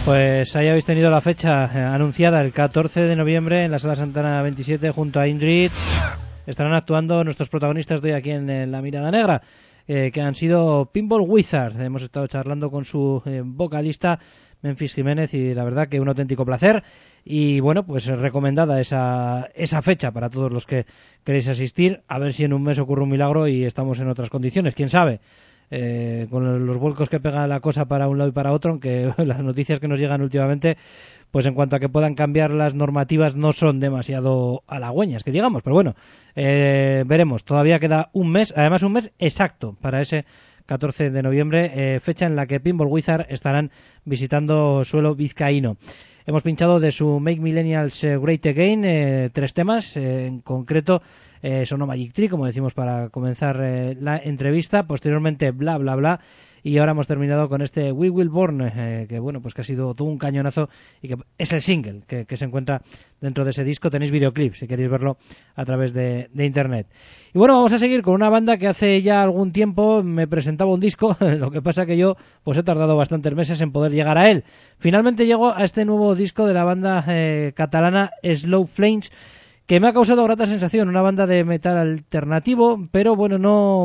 Speaker 1: Pues ahí habéis tenido la fecha eh, anunciada, el catorce de noviembre en la Sala Santana veintisiete junto a Ingrid. Estarán actuando nuestros protagonistas de hoy aquí en, en La Mirada Negra, eh, que han sido Pinball Wizard. Hemos estado charlando con su eh, vocalista Memphis Jiménez y la verdad que un auténtico placer. Y bueno, pues recomendada esa, esa fecha para todos los que queréis asistir. A ver si en un mes ocurre un milagro y estamos en otras condiciones, quién sabe. Eh, con los vuelcos que pega la cosa para un lado y para otro, aunque las noticias que nos llegan últimamente, pues en cuanto a que puedan cambiar las normativas, no son demasiado halagüeñas, que digamos, pero bueno, eh, veremos. Todavía queda un mes, además un mes exacto para ese catorce de noviembre, eh, fecha en la que Pinball Wizard estarán visitando suelo vizcaíno. Hemos pinchado de su Make Millennials Great Again eh, tres temas, eh, en concreto eh, sonó Magic Tree, como decimos para comenzar eh, la entrevista, posteriormente Bla Bla Bla, y ahora hemos terminado con este We Will Born, eh, que bueno, pues que ha sido todo un cañonazo y que es el single que, que se encuentra dentro de ese disco. Tenéis videoclip si queréis verlo a través de, de internet. Y bueno, vamos a seguir con una banda que hace ya algún tiempo me presentaba un disco, lo que pasa que yo pues he tardado bastantes meses en poder llegar a él. Finalmente llego a este nuevo disco de la banda eh, catalana Slow Flames, que me ha causado grata sensación, una banda de metal alternativo, pero bueno, no,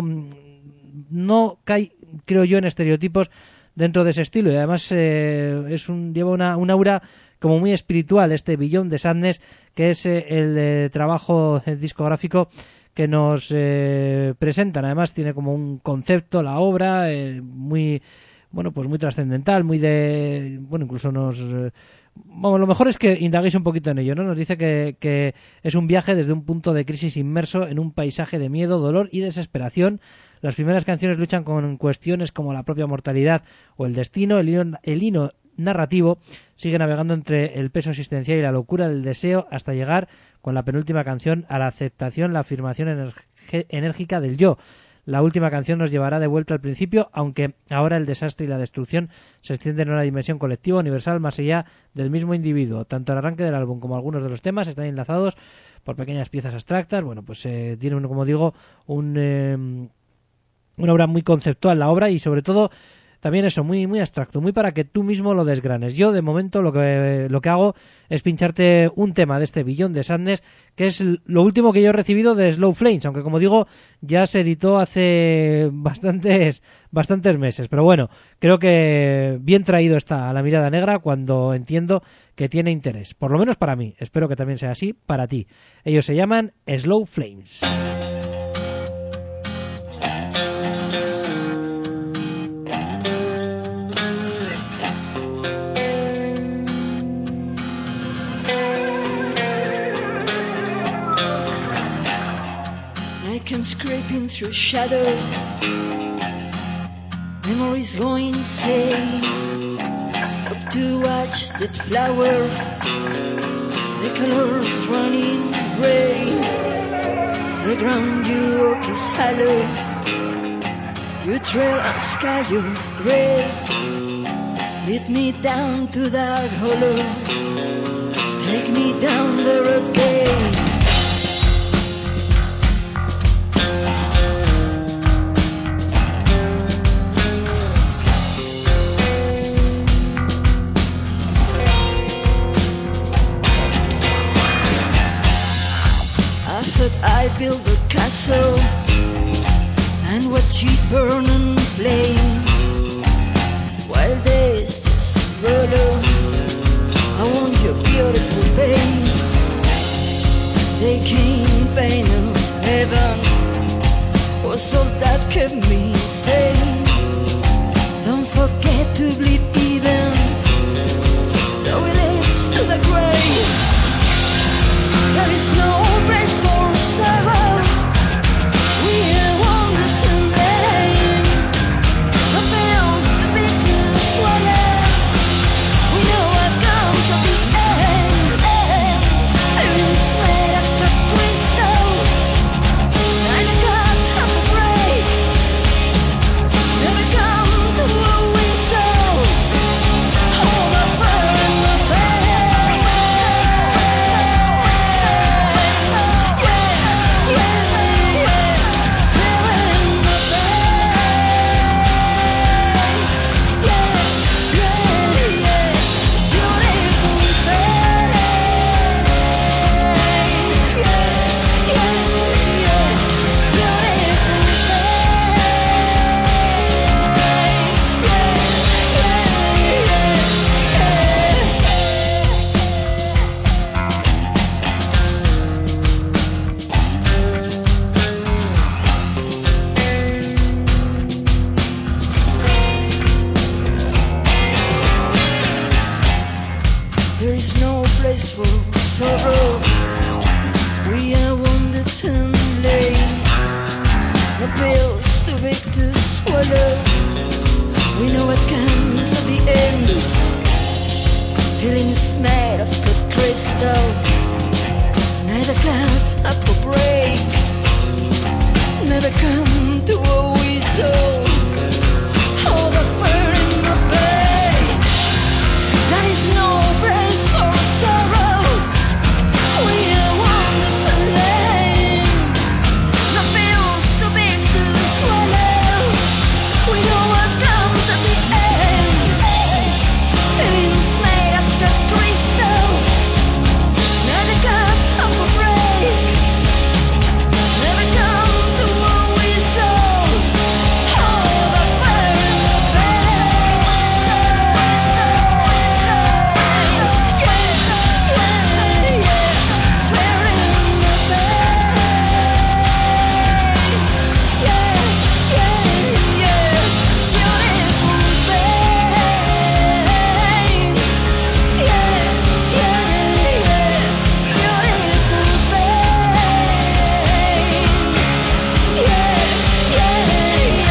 Speaker 1: no cae, creo yo, en estereotipos dentro de ese estilo, y además eh, es un, lleva una, un aura como muy espiritual, este Beyond the Sadness, que es eh, el eh, trabajo eh, discográfico que nos eh, presentan. Además tiene como un concepto la obra eh, muy, bueno, pues muy trascendental, muy de, bueno, incluso nos eh, Bueno, lo mejor es que indaguéis un poquito en ello, ¿no? Nos dice que, que es un viaje desde un punto de crisis inmerso en un paisaje de miedo, dolor y desesperación. Las primeras canciones luchan con cuestiones como la propia mortalidad o el destino. El hilo, el hilo narrativo sigue navegando entre el peso existencial y la locura del deseo hasta llegar, con la penúltima canción, a la aceptación, la afirmación energ- enérgica del yo. La última canción nos llevará de vuelta al principio, aunque ahora el desastre y la destrucción se extienden en una dimensión colectiva universal más allá del mismo individuo. Tanto el arranque del álbum como algunos de los temas están enlazados por pequeñas piezas abstractas. Bueno, pues eh, tiene, un, como digo, un, eh, una obra muy conceptual la obra, y sobre todo también eso, muy muy abstracto, muy para que tú mismo lo desgranes. Yo, de momento, lo que lo que hago es pincharte un tema de este Beyond the Sadness, que es lo último que yo he recibido de Slow Flames, aunque, como digo, ya se editó hace bastantes bastantes meses. Pero bueno, creo que bien traído está a La Mirada Negra cuando entiendo que tiene interés. Por lo menos para mí. Espero que también sea así para ti. Ellos se llaman Slow Flames.
Speaker 5: I'm scraping through shadows, memories going insane. Stop to watch the flowers, the colors running rain. The ground you walk is hallowed, you trail a sky of grey. Lead me down to dark hollows, take me down there again. I built a castle and watch it burn and flame. Wild days just roll on. I want your beautiful pain. Taking pain of heaven was all that kept me sane. Don't forget to bleed even, though it leads to the grave. There is no place for sorrow. We are wanted to name the bells, the bitter swallow. We know what comes at the end. Feelings made up of crystal, and a cut of a break. There is no place for sorrow. We are wounded and lame. No pills too big to swallow. We know what comes at the end. Feelings made of good crystal. Neither cut up or break. Never come to a whistle. Oh, the fire in the bay. There is no place for sorrow. We are wounded to lame. No pills too big to swallow. We know what comes at the end. Feelings made of good crystal. Never cut up or break. Never come to a whistle. Oh, the fire in the bay. Yeah, yeah, yeah. Fire in the bay. Yeah, yeah, yeah. Beautiful bay. Yeah, yeah, yeah. Beautiful bay. Yeah, yeah,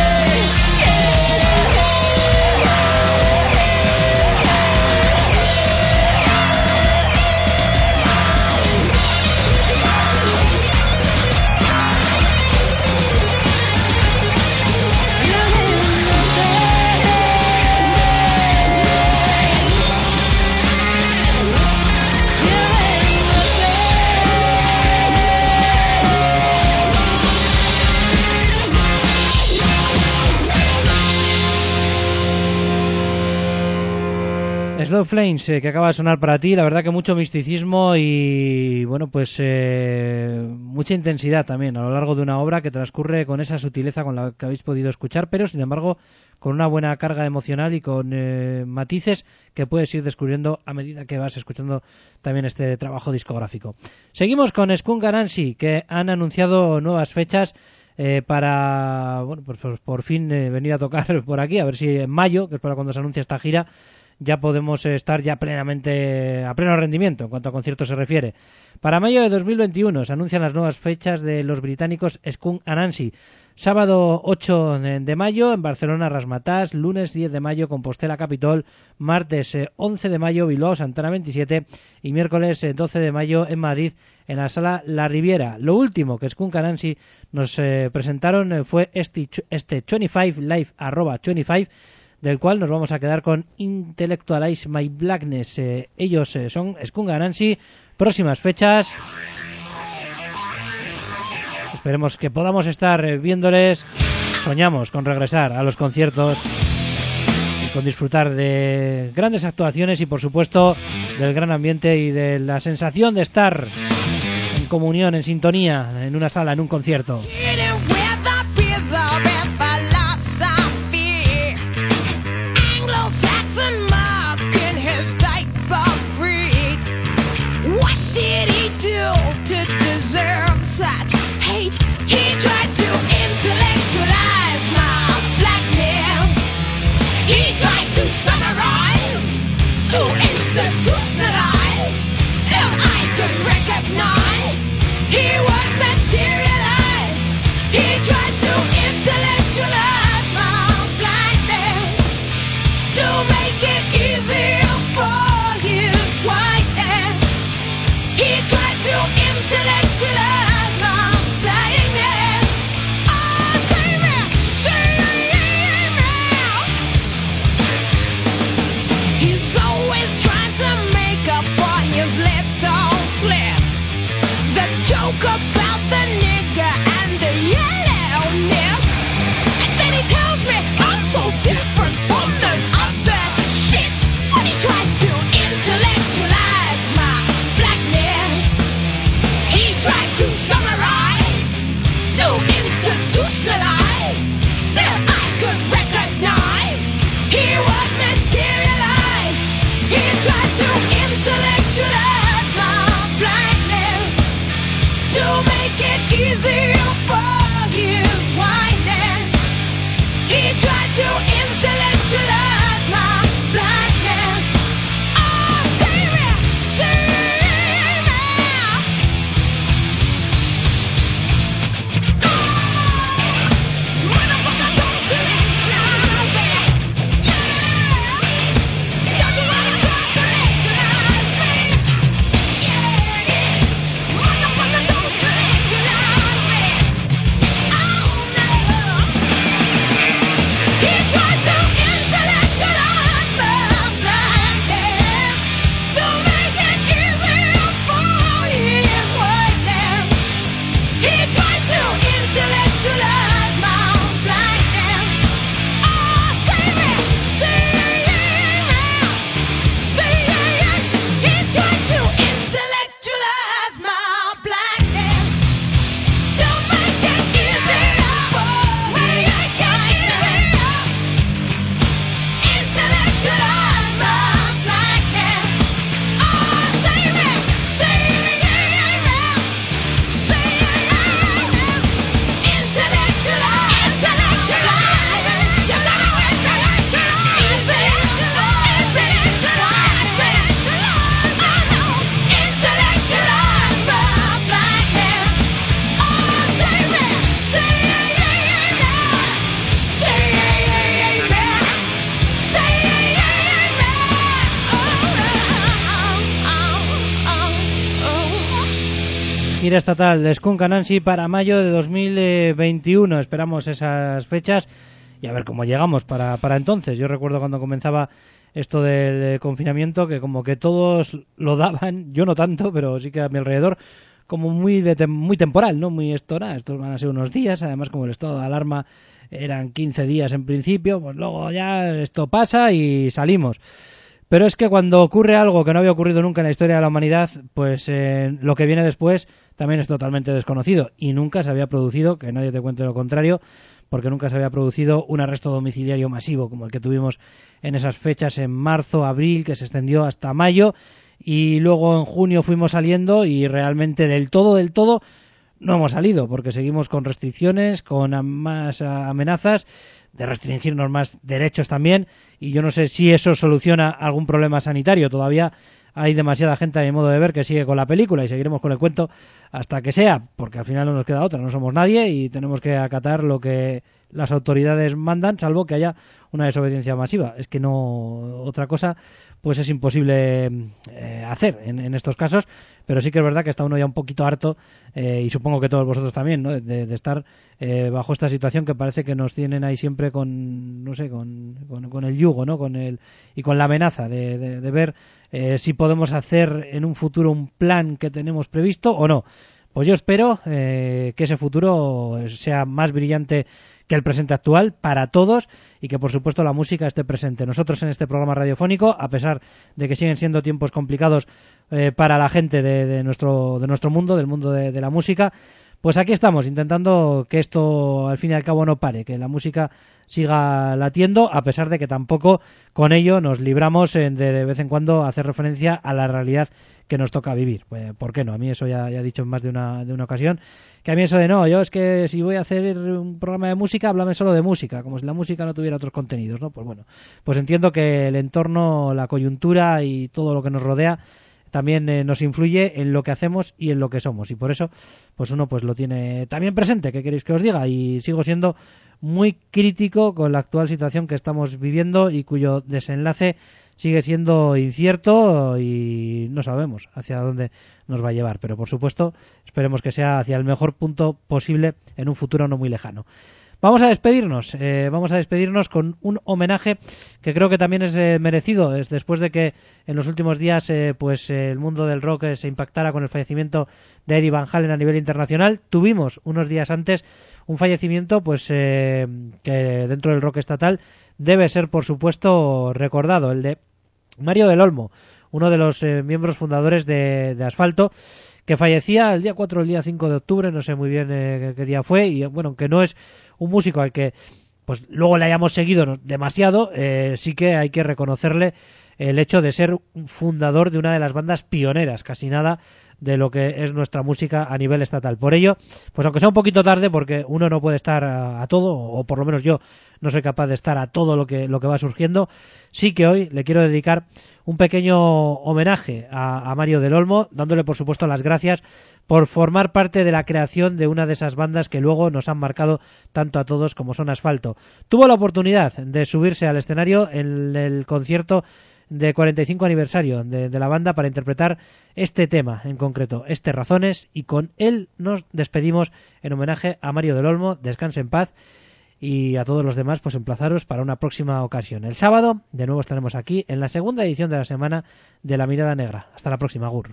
Speaker 1: Slow Flames, eh, que acaba de sonar para ti, la verdad que mucho misticismo y bueno, pues eh, mucha intensidad también a lo largo de una obra que transcurre con esa sutileza con la que habéis podido escuchar, pero sin embargo con una buena carga emocional y con eh, matices que puedes ir descubriendo a medida que vas escuchando también este trabajo discográfico. Seguimos con Skunk Anansi, que han anunciado nuevas fechas eh, para, bueno, pues, pues por fin eh, venir a tocar por aquí, a ver si en mayo, que es para cuando se anuncia esta gira, ya podemos estar ya plenamente a pleno rendimiento en cuanto a conciertos se refiere. Para mayo de dos mil veintiuno se anuncian las nuevas fechas de los británicos Skunk Anansi. Sábado ocho de mayo en Barcelona Razzmatazz, lunes diez de mayo Compostela Capitol, martes once de mayo Bilbao Santana veintisiete y miércoles doce de mayo en Madrid en la sala La Riviera. Lo último que Skunk Anansi nos eh, presentaron eh, fue este, este veinticinco Live arroba veinticinco, del cual nos vamos a quedar con Intellectualize My Blackness. Eh, ellos eh, son Skunk Anansi. Próximas fechas. Esperemos que podamos estar eh, viéndoles. Soñamos con regresar a los conciertos y con disfrutar de grandes actuaciones y, por supuesto, del gran ambiente y de la sensación de estar en comunión, en sintonía, en una sala, en un concierto.
Speaker 8: To deserve such hate, he tried to intellectualize my blackness. He tried to summarize, to institutionalize. Still I could recognize he was materialized. He tried to intellectualize my blackness, to make it easier for his whiteness. He tried to intellectualize my blindness. Oh, baby, say now. He's always trying to make up for his little slips. The joke about the nigger and the yellowness. And then he tells me I'm so different from those other shits. When he tried to intellectualize my blackness, he tried to summarize, to institutionalize. Still I could recognize he was materialized. He tried to intellectualize my blindness, to make it easier for his whiteness. He tried to intellectualize my blindness. Oh, baby,
Speaker 1: Gira estatal de Skunk Anansi para mayo de dos mil veintiuno. Esperamos esas fechas y a ver cómo llegamos para, para entonces. Yo recuerdo cuando comenzaba esto del confinamiento que como que todos lo daban, yo no tanto, pero sí que a mi alrededor, como muy de tem- muy temporal, ¿no? Muy esto, nada, estos van a ser unos días, además como el estado de alarma eran quince días en principio, pues luego ya esto pasa y salimos. Pero es que cuando ocurre algo que no había ocurrido nunca en la historia de la humanidad, pues eh, lo que viene después también es totalmente desconocido y nunca se había producido, que nadie te cuente lo contrario, porque nunca se había producido un arresto domiciliario masivo como el que tuvimos en esas fechas en marzo, abril, que se extendió hasta mayo y luego en junio fuimos saliendo y realmente del todo, del todo no hemos salido porque seguimos con restricciones, con más amenazas de restringirnos más derechos también y yo no sé si eso soluciona algún problema sanitario. Todavía hay demasiada gente a mi modo de ver que sigue con la película y seguiremos con el cuento hasta que sea, porque al final no nos queda otra, no somos nadie y tenemos que acatar lo que las autoridades mandan, salvo que haya una desobediencia masiva. Es que no, otra cosa pues es imposible eh, hacer en, en estos casos, pero sí que es verdad que está uno ya un poquito harto eh, y supongo que todos vosotros también, ¿no? de, de estar eh, bajo esta situación que parece que nos tienen ahí siempre con, no sé, con, con, con el yugo, ¿no? Con el, y con la amenaza de, de, de ver eh, si podemos hacer en un futuro un plan que tenemos previsto o no. Pues yo espero eh, que ese futuro sea más brillante que el presente actual para todos y que por supuesto la música esté presente. Nosotros en este programa radiofónico, a pesar de que siguen siendo tiempos complicados eh, para la gente de, de nuestro de nuestro mundo, del mundo de, de la música, pues aquí estamos intentando que esto al fin y al cabo no pare, que la música siga latiendo, a pesar de que tampoco con ello nos libramos de de vez en cuando hacer referencia a la realidad que nos toca vivir. Pues, ¿por qué no? A mí eso ya, ya he dicho en más de una, de una ocasión, que a mí eso de no, yo es que si voy a hacer un programa de música, háblame solo de música, como si la música no tuviera otros contenidos, ¿no? Pues bueno, pues entiendo que el entorno, la coyuntura y todo lo que nos rodea también eh, nos influye en lo que hacemos y en lo que somos, y por eso pues uno pues lo tiene también presente. ¿Qué queréis que os diga? Y sigo siendo muy crítico con la actual situación que estamos viviendo y cuyo desenlace sigue siendo incierto y no sabemos hacia dónde nos va a llevar, pero por supuesto esperemos que sea hacia el mejor punto posible en un futuro no muy lejano. Vamos a despedirnos, eh, vamos a despedirnos con un homenaje que creo que también es eh, merecido, es después de que en los últimos días eh, pues eh, el mundo del rock eh, se impactara con el fallecimiento de Eddie Van Halen a nivel internacional. Tuvimos unos días antes un fallecimiento pues eh, que dentro del rock estatal debe ser por supuesto recordado, el de Mario del Olmo, uno de los eh, miembros fundadores de, de Asfalto, que fallecía el día cuatro o el día cinco de octubre, no sé muy bien eh, qué día fue, y bueno, aunque no es un músico al que pues luego le hayamos seguido demasiado, eh, sí que hay que reconocerle el hecho de ser un fundador de una de las bandas pioneras, casi nada de lo que es nuestra música a nivel estatal. Por ello, pues aunque sea un poquito tarde, porque uno no puede estar a, a todo, o por lo menos yo no soy capaz de estar a todo lo que lo que va surgiendo, sí que hoy le quiero dedicar un pequeño homenaje a, a Mario del Olmo, dándole por supuesto las gracias por formar parte de la creación de una de esas bandas que luego nos han marcado tanto a todos como son Asfalto. Tuvo la oportunidad de subirse al escenario en el concierto de cuarenta y cinco aniversario de, de la banda para interpretar este tema en concreto, este Razones, y con él nos despedimos en homenaje a Mario del Olmo. Descanse en paz, y a todos los demás pues emplazaros para una próxima ocasión. El sábado de nuevo estaremos aquí en la segunda edición de la semana de La Mirada Negra. Hasta la próxima, Agur.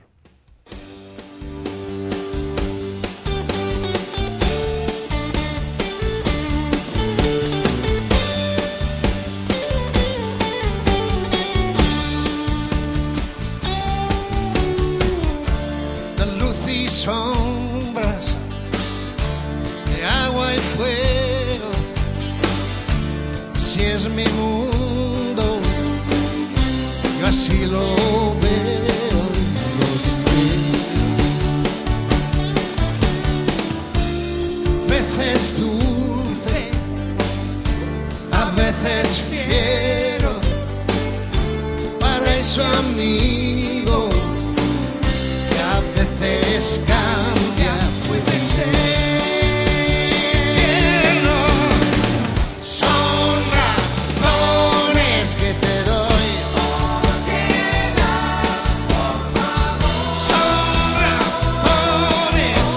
Speaker 9: Sombras de agua y fuego, si es mi mundo, yo así lo veo, lo sé. A veces dulce, a veces fiero, para eso amigo, y a veces cambia, puede ser. Son razones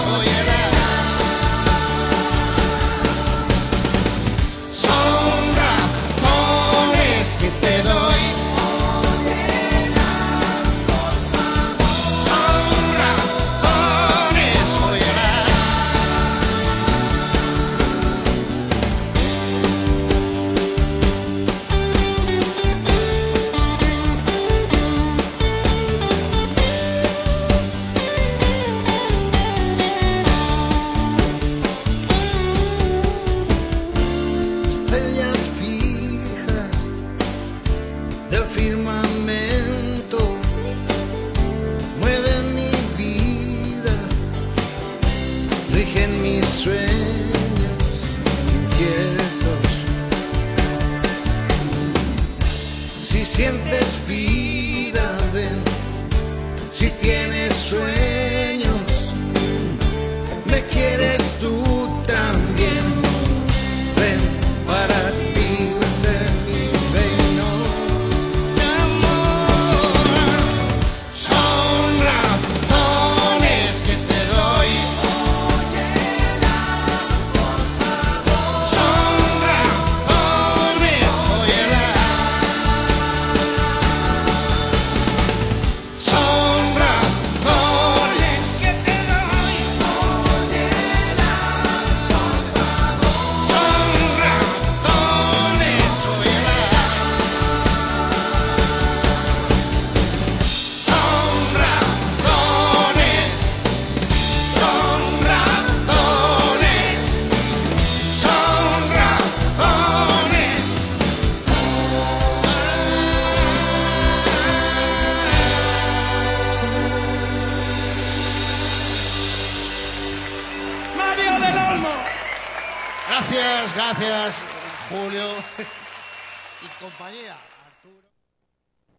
Speaker 9: Gracias, gracias, Julio y compañía.